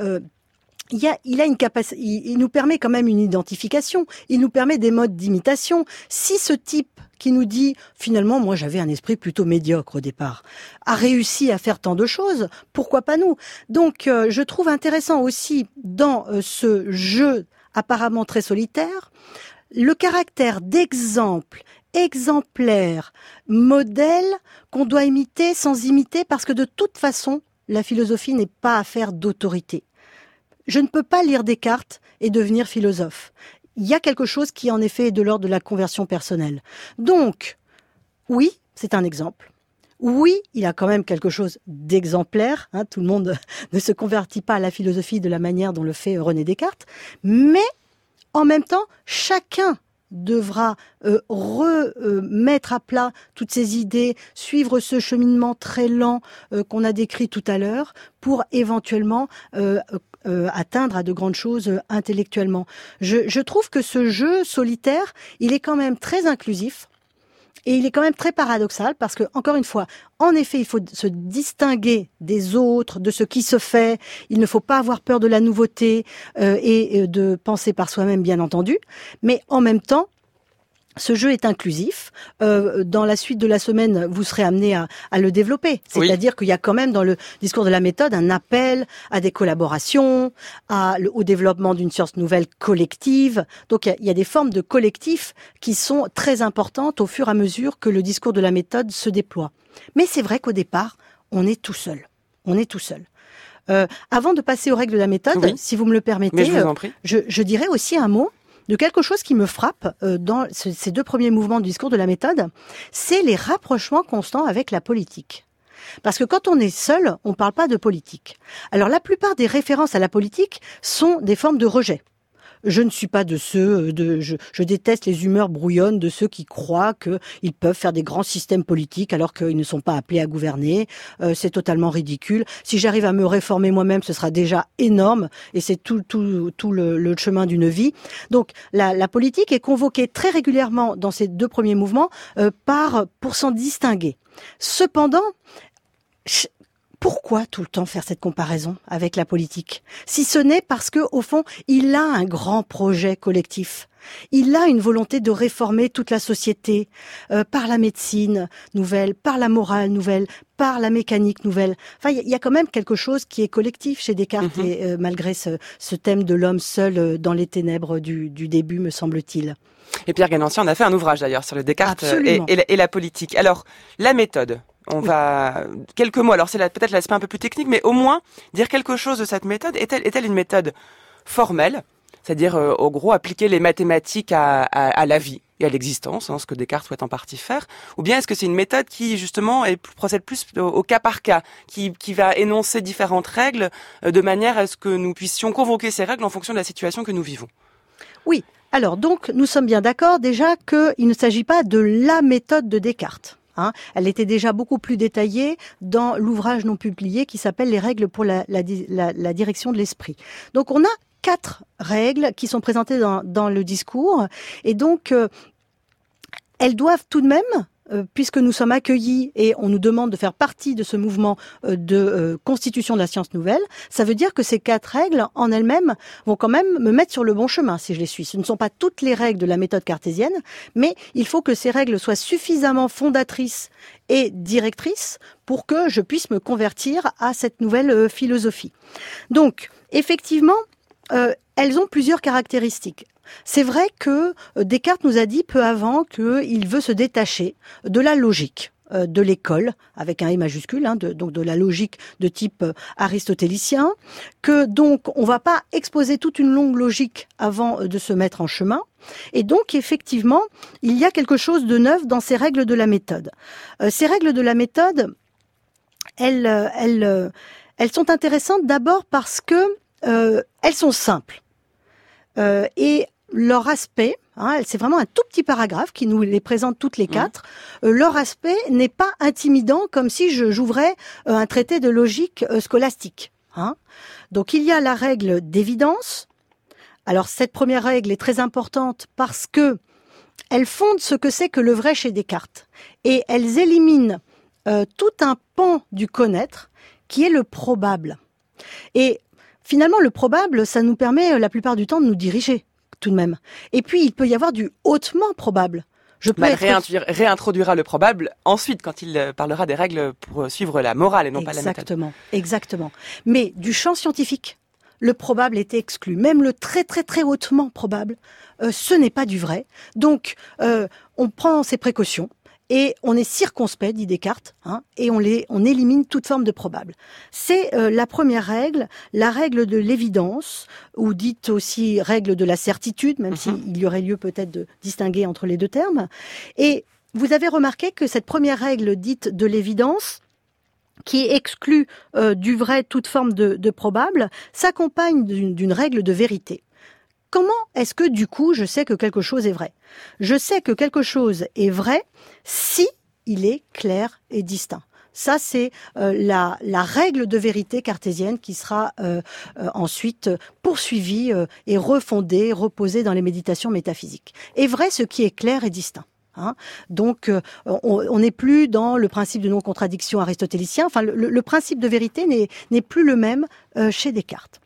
il a une capacité, il nous permet quand même une identification, il nous permet des modes d'imitation. Si ce type qui nous dit finalement moi j'avais un esprit plutôt médiocre au départ, a réussi à faire tant de choses, pourquoi pas nous ? Donc je trouve intéressant aussi dans ce jeu apparemment très solitaire, le caractère d'exemple, exemplaire, modèle qu'on doit imiter sans imiter, parce que de toute façon la philosophie n'est pas affaire d'autorité. Je ne peux pas lire Descartes et devenir philosophe. Il y a quelque chose qui, en effet, est de l'ordre de la conversion personnelle. Donc, oui, c'est un exemple. Oui, il a quand même quelque chose d'exemplaire. Tout le monde ne se convertit pas à la philosophie de la manière dont le fait René Descartes. Mais, en même temps, chacun devra remettre à plat toutes ces idées, suivre ce cheminement très lent qu'on a décrit tout à l'heure, pour éventuellement atteindre à de grandes choses intellectuellement. Je trouve que ce jeu solitaire, il est quand même très inclusif. Et il est quand même très paradoxal parce que, encore une fois, en effet, il faut se distinguer des autres, de ce qui se fait. Il ne faut pas avoir peur de la nouveauté et de penser par soi-même, bien entendu. Mais en même temps, ce jeu est inclusif. Dans la suite de la semaine, vous serez amené à le développer. C'est-à-dire qu'il y a quand même dans le discours de la méthode un appel à des collaborations, au développement d'une science nouvelle collective. Donc il y a des formes de collectif qui sont très importantes au fur et à mesure que le discours de la méthode se déploie. Mais c'est vrai qu'au départ, on est tout seul. Avant de passer aux règles de la méthode, si vous me le permettez, je dirais aussi un mot de quelque chose qui me frappe dans ces 2 premiers mouvements du discours de la méthode, c'est les rapprochements constants avec la politique. Parce que quand on est seul, on ne parle pas de politique. Alors la plupart des références à la politique sont des formes de rejet. Je ne suis pas de ceux, je déteste les humeurs brouillonnes de ceux qui croient qu'ils peuvent faire des grands systèmes politiques alors qu'ils ne sont pas appelés à gouverner. C'est totalement ridicule. Si j'arrive à me réformer moi-même, ce sera déjà énorme et c'est tout le chemin d'une vie. Donc la politique est convoquée très régulièrement dans ces 2 premiers mouvements pour s'en distinguer. Cependant, pourquoi tout le temps faire cette comparaison avec la politique? Si ce n'est parce que, au fond, il a un grand projet collectif. Il a une volonté de réformer toute la société par la médecine nouvelle, par la morale nouvelle, par la mécanique nouvelle. Enfin, il y a quand même quelque chose qui est collectif chez Descartes, et malgré ce thème de l'homme seul dans les ténèbres du début, me semble-t-il. Et Pierre Ganancy en a fait un ouvrage d'ailleurs sur le Descartes et la politique. Alors, la méthode. On va quelques mots. Alors c'est peut-être l'aspect un peu plus technique, mais au moins dire quelque chose de cette méthode. Est-elle une méthode formelle, c'est-à-dire au gros appliquer les mathématiques à la vie et à l'existence, ce que Descartes souhaite en partie faire, ou bien est-ce que c'est une méthode qui justement procède plus au cas par cas, qui va énoncer différentes règles de manière à ce que nous puissions convoquer ces règles en fonction de la situation que nous vivons? Oui. Alors donc nous sommes bien d'accord déjà qu'il ne s'agit pas de la méthode de Descartes. Elle était déjà beaucoup plus détaillée dans l'ouvrage non publié qui s'appelle « Les règles pour la direction de l'esprit ». Donc on a 4 règles qui sont présentées dans le discours et donc elles doivent tout de même, puisque nous sommes accueillis et on nous demande de faire partie de ce mouvement de constitution de la science nouvelle, ça veut dire que ces 4 règles en elles-mêmes vont quand même me mettre sur le bon chemin si je les suis. Ce ne sont pas toutes les règles de la méthode cartésienne, mais il faut que ces règles soient suffisamment fondatrices et directrices pour que je puisse me convertir à cette nouvelle philosophie. Donc, effectivement, elles ont plusieurs caractéristiques. C'est vrai que Descartes nous a dit peu avant qu'il veut se détacher de la logique de l'école, avec un E majuscule, donc de la logique de type aristotélicien, que donc on va pas exposer toute une longue logique avant de se mettre en chemin. Et donc effectivement, il y a quelque chose de neuf dans ces règles de la méthode. Ces règles de la méthode, elles sont intéressantes d'abord parce que elles sont simples. Et leur aspect, c'est vraiment un tout petit paragraphe qui nous les présente toutes les 4. Leur aspect n'est pas intimidant comme si j'ouvrais un traité de logique scolastique. Donc il y a la règle d'évidence. Alors cette première règle est très importante parce que elle fonde ce que c'est que le vrai chez Descartes. Et elles éliminent tout un pan du connaître qui est le probable. Et finalement, le probable, ça nous permet la plupart du temps de nous diriger, tout de même. Et puis, il peut y avoir du hautement probable. Réintroduira le probable ensuite, quand il parlera des règles pour suivre la morale et non pas la méthode. Exactement. Mais du champ scientifique, le probable était exclu. Même le très, très, très hautement probable, ce n'est pas du vrai. Donc, on prend ses précautions. Et on est circonspect, dit Descartes, et on élimine toute forme de probable. C'est la première règle, la règle de l'évidence, ou dite aussi règle de la certitude, même s'il y aurait lieu peut-être de distinguer entre les 2 termes. Et vous avez remarqué que cette première règle dite de l'évidence, qui exclut du vrai toute forme de probable, s'accompagne d'une règle de vérité. comment est-ce que du coup je sais que quelque chose est vrai? Je sais que quelque chose est vrai si il est clair et distinct. Ça, c'est la règle de vérité cartésienne qui sera ensuite poursuivie et refondée, reposée dans les méditations métaphysiques. Est vrai ce qui est clair et distinct. Donc, on n'est plus dans le principe de non-contradiction aristotélicien. Enfin, le principe de vérité n'est plus le même chez Descartes.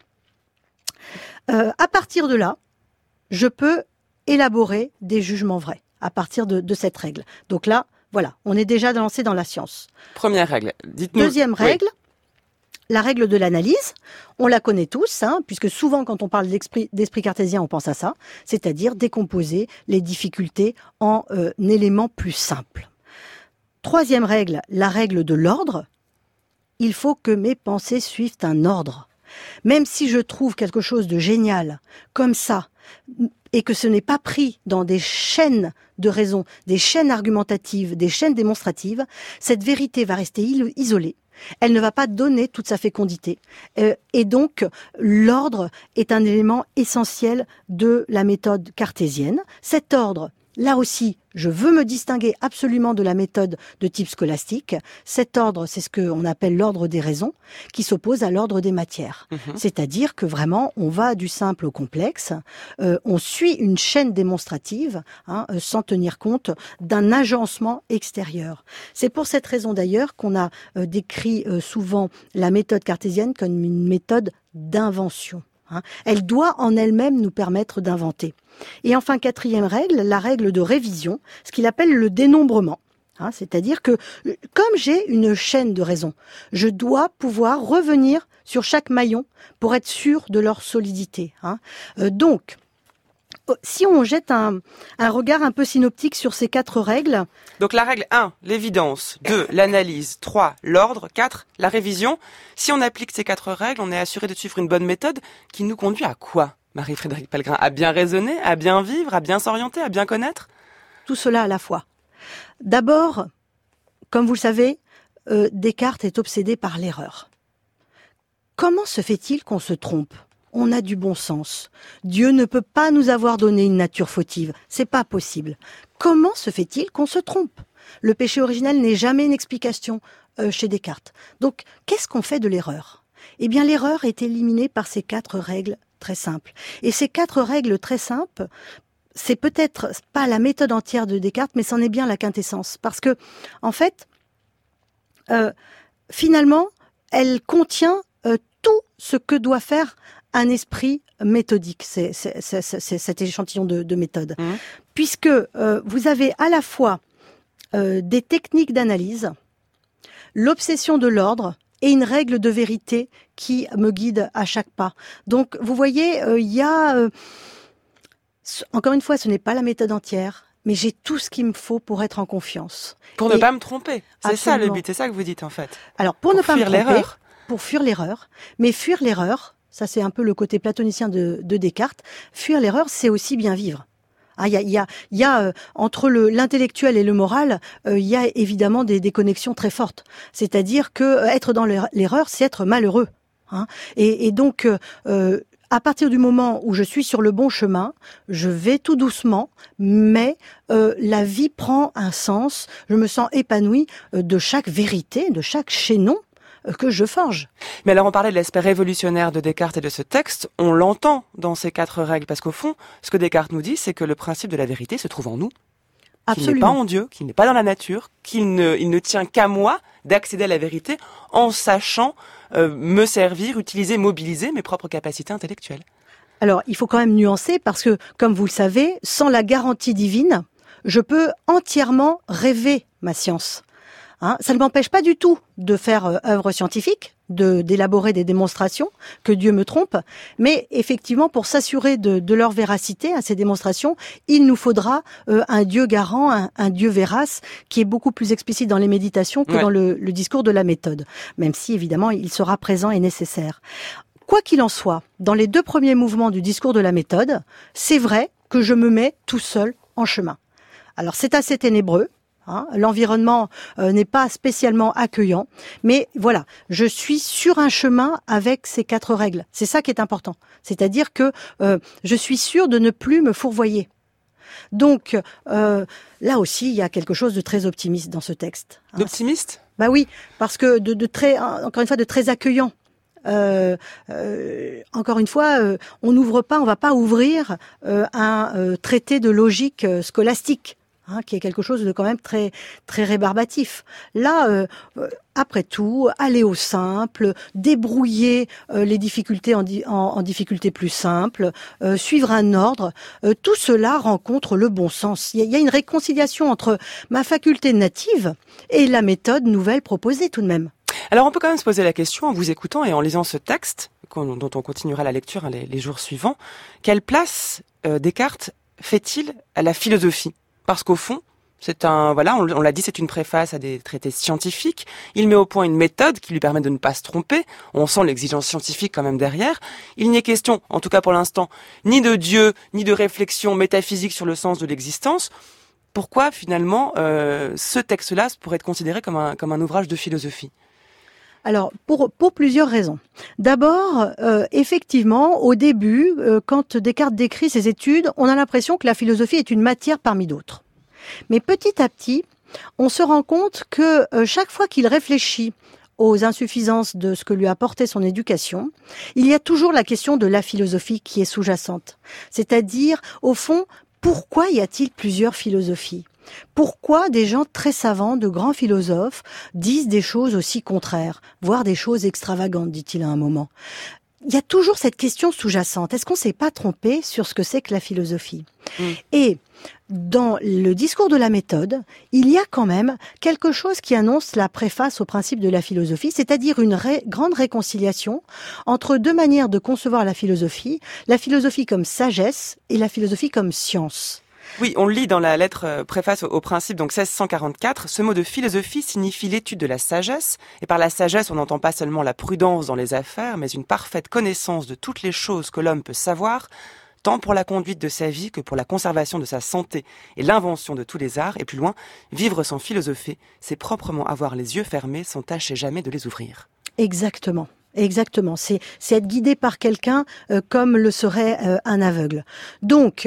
À partir de là, je peux élaborer des jugements vrais à partir de cette règle. Donc là, voilà, on est déjà lancé dans la science. Première règle, dites-nous. Deuxième règle, la règle de l'analyse. On la connaît tous, puisque souvent quand on parle d'esprit cartésien, on pense à ça, c'est-à-dire décomposer les difficultés en éléments plus simples. Troisième règle, la règle de l'ordre. Il faut que mes pensées suivent un ordre. Même si je trouve quelque chose de génial, comme ça, et que ce n'est pas pris dans des chaînes de raison, des chaînes argumentatives, des chaînes démonstratives, cette vérité va rester isolée. Elle ne va pas donner toute sa fécondité. Et donc, l'ordre est un élément essentiel de la méthode cartésienne. Cet ordre, là aussi, je veux me distinguer absolument de la méthode de type scolastique. Cet ordre, c'est ce qu'on appelle l'ordre des raisons, qui s'oppose à l'ordre des matières. C'est-à-dire que vraiment, on va du simple au complexe, on suit une chaîne démonstrative, sans tenir compte d'un agencement extérieur. C'est pour cette raison d'ailleurs qu'on a décrit souvent la méthode cartésienne comme une méthode d'invention. Elle doit en elle-même nous permettre d'inventer. Et enfin, quatrième règle, la règle de révision, ce qu'il appelle le dénombrement. C'est-à-dire que, comme j'ai une chaîne de raisons, je dois pouvoir revenir sur chaque maillon pour être sûr de leur solidité. Donc, si on jette un regard un peu synoptique sur ces 4 règles... Donc la règle 1, l'évidence. 2, l'analyse. 3, l'ordre. 4, la révision. Si on applique ces 4 règles, on est assuré de suivre une bonne méthode qui nous conduit à quoi, Marie-Frédérique Pellegrin? À bien raisonner, à bien vivre, à bien s'orienter, à bien connaître? Tout cela à la fois. D'abord, comme vous le savez, Descartes est obsédé par l'erreur. Comment se fait-il qu'on se trompe? On a du bon sens. Dieu ne peut pas nous avoir donné une nature fautive. C'est pas possible. Comment se fait-il qu'on se trompe? Le péché originel n'est jamais une explication chez Descartes. Donc, qu'est-ce qu'on fait de l'erreur? Eh bien, l'erreur est éliminée par ces 4 règles très simples. Et ces 4 règles très simples, c'est peut-être pas la méthode entière de Descartes, mais c'en est bien la quintessence. Parce que, en fait, finalement, elle contient tout ce que doit faire un esprit méthodique, c'est cet échantillon de méthode. Puisque vous avez à la fois des techniques d'analyse, l'obsession de l'ordre et une règle de vérité qui me guide à chaque pas. Donc, vous voyez, il y a... encore une fois, ce n'est pas la méthode entière, mais j'ai tout ce qu'il me faut pour être en confiance. Pour ne pas me tromper. C'est ça le but, c'est ça que vous dites en fait. Alors, pour ne pas me tromper, pour fuir l'erreur, mais fuir l'erreur, ça c'est un peu le côté platonicien de Descartes, fuir l'erreur, c'est aussi bien vivre. Il y a entre l'intellectuel et le moral, il y a évidemment des connexions très fortes. C'est-à-dire que être dans l'erreur, c'est être malheureux. Et donc, à partir du moment où je suis sur le bon chemin, je vais tout doucement, mais la vie prend un sens. Je me sens épanouie de chaque vérité, de chaque chaînon que je forge. Mais alors on parlait de l'aspect révolutionnaire de Descartes et de ce texte, on l'entend dans ces 4 règles, parce qu'au fond, ce que Descartes nous dit, c'est que le principe de la vérité se trouve en nous, qu'il n'est pas en Dieu, qu'il n'est pas dans la nature, il ne tient qu'à moi d'accéder à la vérité en sachant me servir, utiliser, mobiliser mes propres capacités intellectuelles. Alors, il faut quand même nuancer, parce que, comme vous le savez, sans la garantie divine, je peux entièrement rêver ma science. Ça ne m'empêche pas du tout de faire œuvre scientifique, d'élaborer des démonstrations, que Dieu me trompe, mais effectivement, pour s'assurer de leur véracité à ces démonstrations, il nous faudra un Dieu garant, un Dieu vérace, qui est beaucoup plus explicite dans les méditations que dans le discours de la méthode, même si évidemment il sera présent et nécessaire. Quoi qu'il en soit, dans les 2 premiers mouvements du discours de la méthode, c'est vrai que je me mets tout seul en chemin. Alors c'est assez ténébreux, L'environnement n'est pas spécialement accueillant, mais voilà, je suis sur un chemin avec ces 4 règles. C'est ça qui est important. C'est-à-dire que je suis sûre de ne plus me fourvoyer. Donc, là aussi, il y a quelque chose de très optimiste dans ce texte. D'optimiste ? Bah oui, parce que de très, encore une fois, de très accueillant. Encore une fois, on va pas ouvrir un traité de logique scolastique. Qui est quelque chose de quand même très très rébarbatif. Là, après tout, aller au simple, débrouiller les difficultés en difficultés plus simples, suivre un ordre, tout cela rencontre le bon sens. Il y a une réconciliation entre ma faculté native et la méthode nouvelle proposée tout de même. Alors on peut quand même se poser la question en vous écoutant et en lisant ce texte, dont on continuera la lecture les jours suivants, quelle place Descartes fait-il à la philosophie ? Parce qu'au fond, on l'a dit, c'est une préface à des traités scientifiques. Il met au point une méthode qui lui permet de ne pas se tromper. On sent l'exigence scientifique quand même derrière. Il n'y est question, en tout cas pour l'instant, ni de Dieu, ni de réflexion métaphysique sur le sens de l'existence. Pourquoi finalement ce texte-là pourrait être considéré comme un ouvrage de philosophie ? Alors, pour plusieurs raisons. D'abord, effectivement, au début, quand Descartes décrit ses études, on a l'impression que la philosophie est une matière parmi d'autres. Mais petit à petit, on se rend compte que chaque fois qu'il réfléchit aux insuffisances de ce que lui a apporté son éducation, il y a toujours la question de la philosophie qui est sous-jacente. C'est-à-dire, au fond, pourquoi y a-t-il plusieurs philosophies ? Pourquoi des gens très savants, de grands philosophes, disent des choses aussi contraires, voire des choses extravagantes, dit-il à un moment. Il y a toujours cette question sous-jacente. Est-ce qu'on ne s'est pas trompé sur ce que c'est que la philosophie ? Et dans le discours de la méthode, il y a quand même quelque chose qui annonce la préface au principe de la philosophie, c'est-à-dire une grande réconciliation entre 2 manières de concevoir la philosophie comme sagesse et la philosophie comme science. Oui, on lit dans la lettre préface au principe, donc 1644, ce mot de philosophie signifie l'étude de la sagesse, et par la sagesse on n'entend pas seulement la prudence dans les affaires, mais une parfaite connaissance de toutes les choses que l'homme peut savoir, tant pour la conduite de sa vie que pour la conservation de sa santé et l'invention de tous les arts, et plus loin, vivre sans philosopher, c'est proprement avoir les yeux fermés sans tâcher jamais de les ouvrir. Exactement. Exactement, c'est être guidé par quelqu'un comme le serait un aveugle. Donc,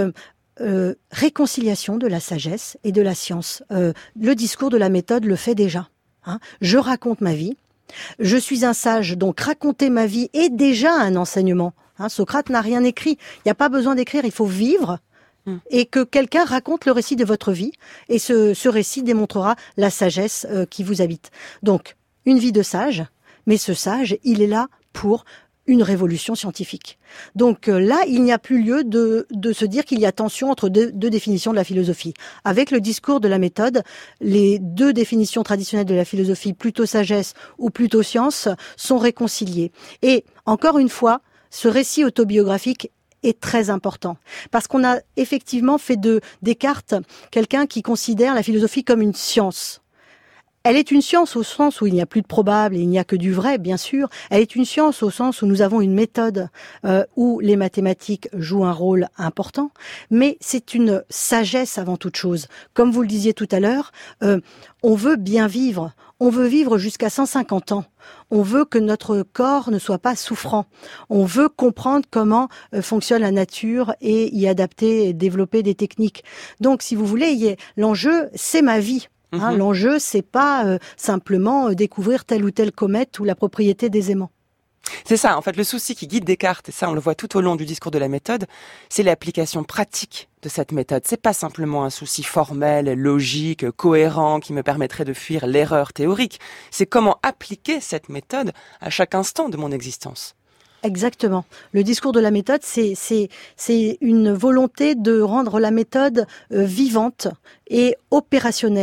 réconciliation de la sagesse et de la science. Le discours de la méthode le fait déjà. Je raconte ma vie. Je suis un sage, donc raconter ma vie est déjà un enseignement. Socrate n'a rien écrit. Il n'y a pas besoin d'écrire, il faut vivre. Et que quelqu'un raconte le récit de votre vie. Et ce récit démontrera la sagesse qui vous habite. Donc, une vie de sage, mais ce sage, il est là pour une révolution scientifique. Donc là, il n'y a plus lieu de se dire qu'il y a tension entre deux définitions de la philosophie. Avec le discours de la méthode, les 2 définitions traditionnelles de la philosophie, plutôt sagesse ou plutôt science, sont réconciliées. Et encore une fois, ce récit autobiographique est très important. Parce qu'on a effectivement fait de Descartes quelqu'un qui considère la philosophie comme une science. Elle est une science au sens où il n'y a plus de probable et il n'y a que du vrai, bien sûr. Elle est une science au sens où nous avons une méthode où les mathématiques jouent un rôle important. Mais c'est une sagesse avant toute chose. Comme vous le disiez tout à l'heure, on veut bien vivre. On veut vivre jusqu'à 150 ans. On veut que notre corps ne soit pas souffrant. On veut comprendre comment fonctionne la nature et y adapter et développer des techniques. Donc, si vous voulez, l'enjeu, c'est ma vie. L'enjeu, c'est pas simplement découvrir telle ou telle comète ou la propriété des aimants. C'est ça, en fait, le souci qui guide Descartes, et ça on le voit tout au long du discours de la méthode, c'est l'application pratique de cette méthode. C'est pas simplement un souci formel, logique, cohérent, qui me permettrait de fuir l'erreur théorique. C'est comment appliquer cette méthode à chaque instant de mon existence. Exactement. Le discours de la méthode, c'est une volonté de rendre la méthode vivante et opérationnelle,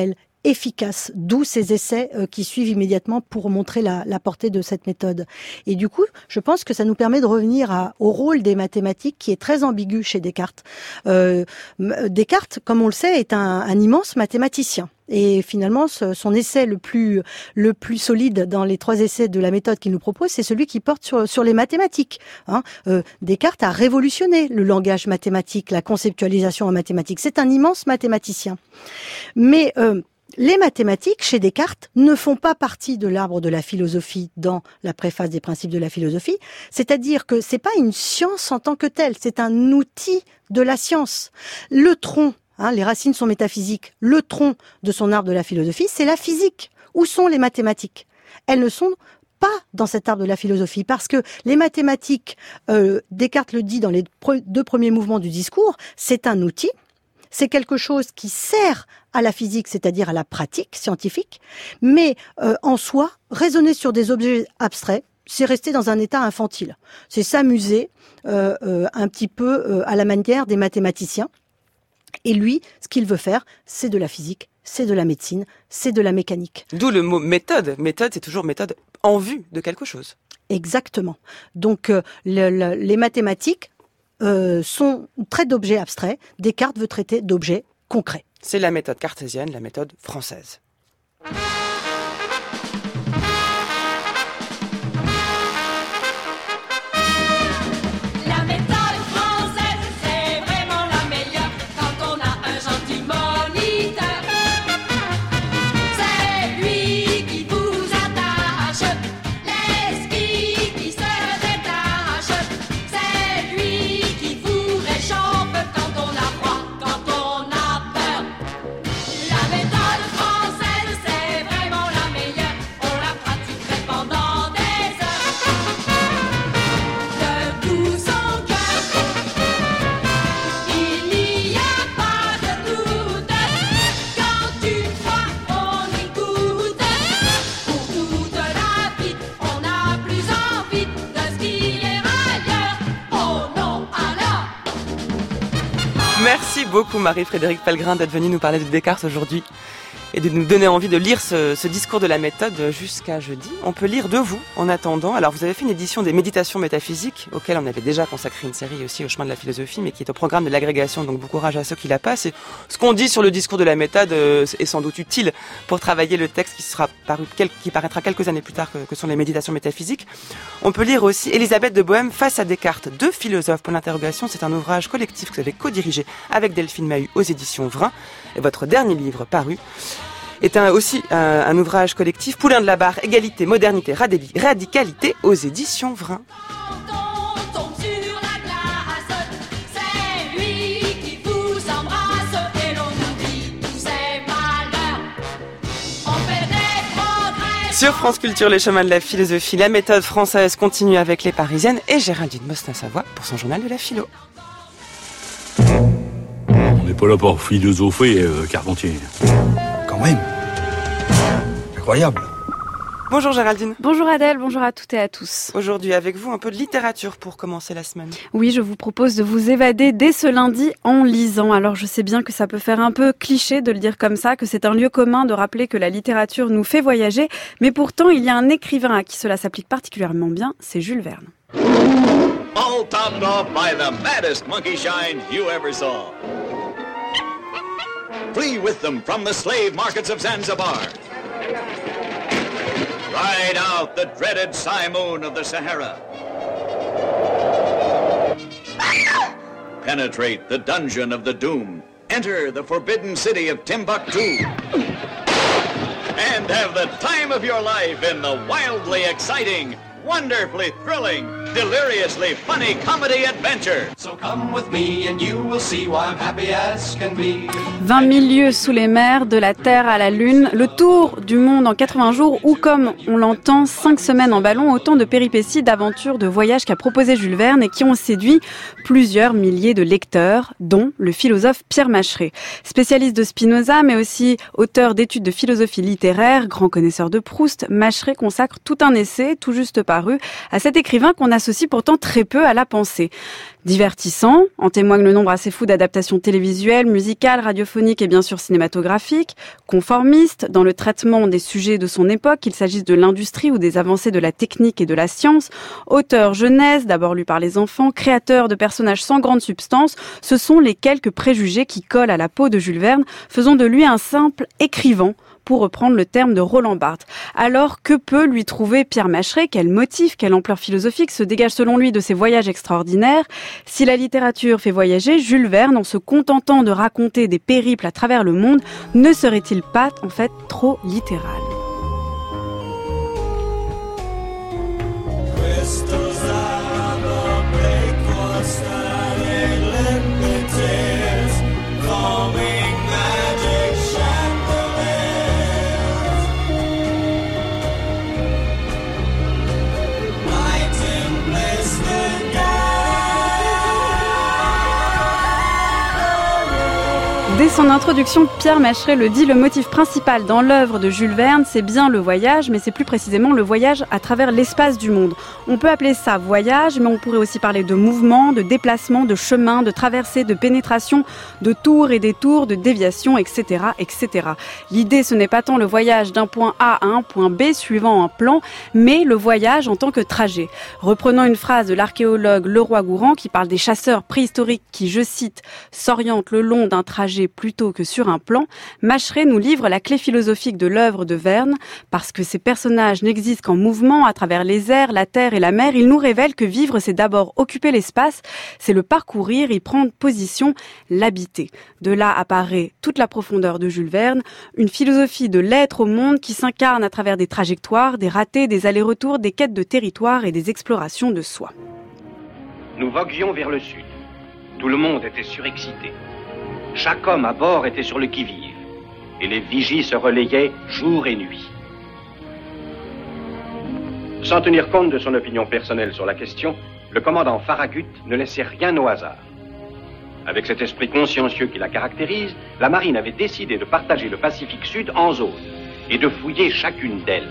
efficace. D'où ces essais qui suivent immédiatement pour montrer la portée de cette méthode. Et du coup, je pense que ça nous permet de revenir au rôle des mathématiques qui est très ambigu chez Descartes. Descartes, comme on le sait, est un immense mathématicien. Et finalement, son essai le plus solide dans les 3 essais de la méthode qu'il nous propose, c'est celui qui porte sur les mathématiques. Descartes a révolutionné le langage mathématique, la conceptualisation en mathématiques. C'est un immense mathématicien. Mais les mathématiques, chez Descartes, ne font pas partie de l'arbre de la philosophie dans la préface des principes de la philosophie. C'est-à-dire que c'est pas une science en tant que telle, c'est un outil de la science. Le tronc, les racines sont métaphysiques. Le tronc de son arbre de la philosophie, c'est la physique. Où sont les mathématiques ? Elles ne sont pas dans cet arbre de la philosophie, parce que les mathématiques, Descartes le dit dans les 2 premiers mouvements du discours, c'est un outil, c'est quelque chose qui sert à la physique, c'est-à-dire à la pratique scientifique, mais en soi, raisonner sur des objets abstraits, c'est rester dans un état infantile. C'est s'amuser un petit peu à la manière des mathématiciens. Et lui, ce qu'il veut faire, c'est de la physique, c'est de la médecine, c'est de la mécanique. D'où le mot méthode. Méthode, c'est toujours méthode en vue de quelque chose. Exactement. Donc, les mathématiques traitent d'objets abstraits. Descartes veut traiter d'objets concrets. C'est la méthode cartésienne, la méthode française. Merci beaucoup Marie-Frédérique Pellegrin d'être venue nous parler de Descartes aujourd'hui et de nous donner envie de lire ce discours de la méthode jusqu'à jeudi. On peut lire de vous en attendant. Alors vous avez fait une édition des méditations métaphysiques auxquelles on avait déjà consacré une série aussi au chemin de la philosophie, mais qui est au programme de l'agrégation, donc bon courage à ceux qui la passent. Et ce qu'on dit sur le discours de la méthode est sans doute utile pour travailler le texte qui paraîtra quelques années plus tard que sont les méditations métaphysiques. On peut lire aussi Élisabeth de Bohème face à Descartes, 2 philosophes pour l'interrogation. C'est un ouvrage collectif que vous avez co-dirigé avec Delphine Mahut aux éditions Vrin. Et votre dernier livre paru est aussi un ouvrage collectif, Poulain de la Barre, Égalité, Modernité, Radicalité aux éditions Vrin. Sur France Culture, les chemins de la philosophie, la méthode française continue avec les Parisiennes et Géraldine Mostin-Savoie pour son journal de la philo. On n'est pas là pour philosopher, Carpentier. Quand même. Incroyable. Bonjour Géraldine. Bonjour Adèle, bonjour à toutes et à tous. Aujourd'hui avec vous, un peu de littérature pour commencer la semaine. Oui, je vous propose de vous évader dès ce lundi en lisant. Alors je sais bien que ça peut faire un peu cliché de le dire comme ça, que c'est un lieu commun de rappeler que la littérature nous fait voyager, mais pourtant il y a un écrivain à qui cela s'applique particulièrement bien, c'est Jules Verne. All topped off by the maddest monkey shines you ever saw. Flee with them from the slave markets of Zanzibar. Ride out the dreaded simoon of the Sahara. Penetrate the dungeon of the Doom. Enter the forbidden city of Timbuktu. And have the time of your life in the wildly exciting, wonderfully thrilling, deliriously funny comedy adventure. So come with me and you will see why I'm happy as can be. 20 000 lieues sous les mers, de la Terre à la Lune, le tour du monde en 80 jours ou comme on l'entend, 5 semaines en ballon, autant de péripéties, d'aventures, de voyages qu'a proposé Jules Verne et qui ont séduit plusieurs milliers de lecteurs, dont le philosophe Pierre Macheret. Spécialiste de Spinoza, mais aussi auteur d'études de philosophie littéraire, grand connaisseur de Proust, Macheret consacre tout un essai, tout juste paru à cet écrivain qu'on associe pourtant très peu à la pensée. Divertissant, en témoigne le nombre assez fou d'adaptations télévisuelles, musicales, radiophoniques et bien sûr cinématographiques. Conformiste dans le traitement des sujets de son époque, qu'il s'agisse de l'industrie ou des avancées de la technique et de la science. Auteur jeunesse, d'abord lu par les enfants, créateur de personnages sans grande substance, ce sont les quelques préjugés qui collent à la peau de Jules Verne, faisant de lui un simple écrivain, pour reprendre le terme de Roland Barthes. Alors, que peut lui trouver Pierre Macheret? Quel motif, quelle ampleur philosophique se dégage selon lui de ses voyages extraordinaires? Si la littérature fait voyager, Jules Verne, en se contentant de raconter des périples à travers le monde, ne serait-il pas, en fait, trop littéral? Dès son introduction, Pierre Macheret le dit, le motif principal dans l'œuvre de Jules Verne, c'est bien le voyage, mais c'est plus précisément le voyage à travers l'espace du monde. On peut appeler ça voyage, mais on pourrait aussi parler de mouvement, de déplacement, de chemin, de traversée, de pénétration, de tours et détours, de déviation, etc., etc. L'idée, ce n'est pas tant le voyage d'un point A à un point B suivant un plan, mais le voyage en tant que trajet. Reprenons une phrase de l'archéologue Leroi-Gourhan qui parle des chasseurs préhistoriques qui, je cite, s'orientent le long d'un trajet plutôt que sur un plan, Macheret nous livre la clé philosophique de l'œuvre de Verne. Parce que ces personnages n'existent qu'en mouvement à travers les airs, la terre et la mer, il nous révèle que vivre, c'est d'abord occuper l'espace, c'est le parcourir, y prendre position, l'habiter. De là apparaît toute la profondeur de Jules Verne, une philosophie de l'être au monde qui s'incarne à travers des trajectoires, des ratés, des allers-retours, des quêtes de territoire et des explorations de soi. Nous voguions vers le sud. Tout le monde était surexcité. Chaque homme à bord était sur le qui-vive, et les vigies se relayaient jour et nuit. Sans tenir compte de son opinion personnelle sur la question, le commandant Farragut ne laissait rien au hasard. Avec cet esprit consciencieux qui la caractérise, la marine avait décidé de partager le Pacifique Sud en zones et de fouiller chacune d'elles.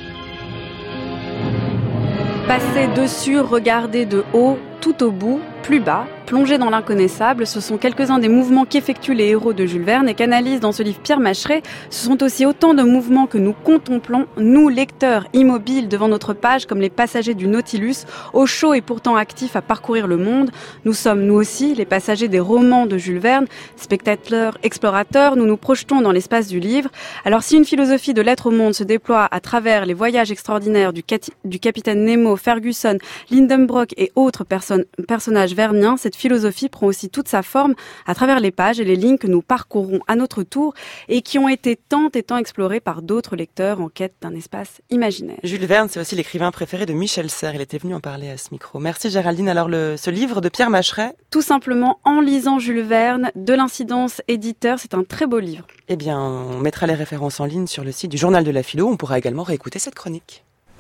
Passer dessus, regarder de haut, tout au bout, plus bas, plonger dans l'inconnaissable, ce sont quelques-uns des mouvements qu'effectuent les héros de Jules Verne et qu'analyse dans ce livre Pierre Macheret. Ce sont aussi autant de mouvements que nous contemplons, nous, lecteurs immobiles devant notre page comme les passagers du Nautilus, au chaud et pourtant actifs à parcourir le monde. Nous sommes, nous aussi, les passagers des romans de Jules Verne, spectateurs, explorateurs, nous nous projetons dans l'espace du livre. Alors si une philosophie de l'être au monde se déploie à travers les voyages extraordinaires du capitaine Nemo, Ferguson, Lindenbrock et autres personnages verniens, cette philosophie prend aussi toute sa forme à travers les pages et les lignes que nous parcourons à notre tour et qui ont été tant et tant explorées par d'autres lecteurs en quête d'un espace imaginaire. Jules Verne, c'est aussi l'écrivain préféré de Michel Serres. Il était venu en parler à ce micro. Merci Géraldine. Alors ce livre de Pierre Macheret? Tout simplement En lisant Jules Verne, de l'Incidence éditeur, c'est un très beau livre. Eh bien, on mettra les références en ligne sur le site du Journal de la Philo. On pourra également réécouter cette chronique.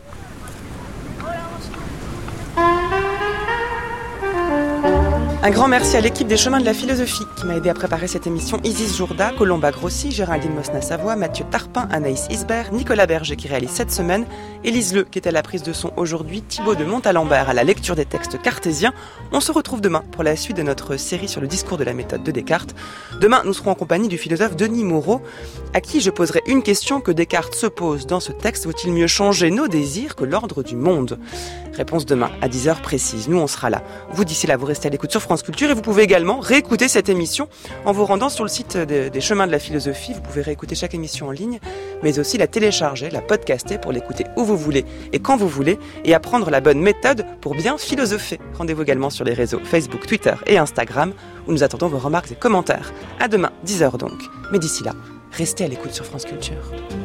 Un grand merci à l'équipe des Chemins de la Philosophie qui m'a aidé à préparer cette émission. Isis Jourda, Colomba Grossi, Géraldine Mosna-Savoie, Mathieu Tarpin, Anaïs Isbert, Nicolas Berger qui réalise cette semaine, Élise Le qui est à la prise de son aujourd'hui, Thibaut de Montalembert à la lecture des textes cartésiens. On se retrouve demain pour la suite de notre série sur le discours de la méthode de Descartes. Demain, nous serons en compagnie du philosophe Denis Moreau, à qui je poserai une question que Descartes se pose dans ce texte. Vaut-il mieux changer nos désirs que l'ordre du monde? Réponse demain à 10h précise. Nous, on sera là. Vous, d'ici là, vous restez à l'écoute sur France Culture et vous pouvez également réécouter cette émission en vous rendant sur le site des Chemins de la Philosophie. Vous pouvez réécouter chaque émission en ligne, mais aussi la télécharger, la podcaster pour l'écouter où vous voulez et quand vous voulez et apprendre la bonne méthode pour bien philosopher. Rendez-vous également sur les réseaux Facebook, Twitter et Instagram où nous attendons vos remarques et commentaires. À demain, 10h donc. Mais d'ici là, restez à l'écoute sur France Culture.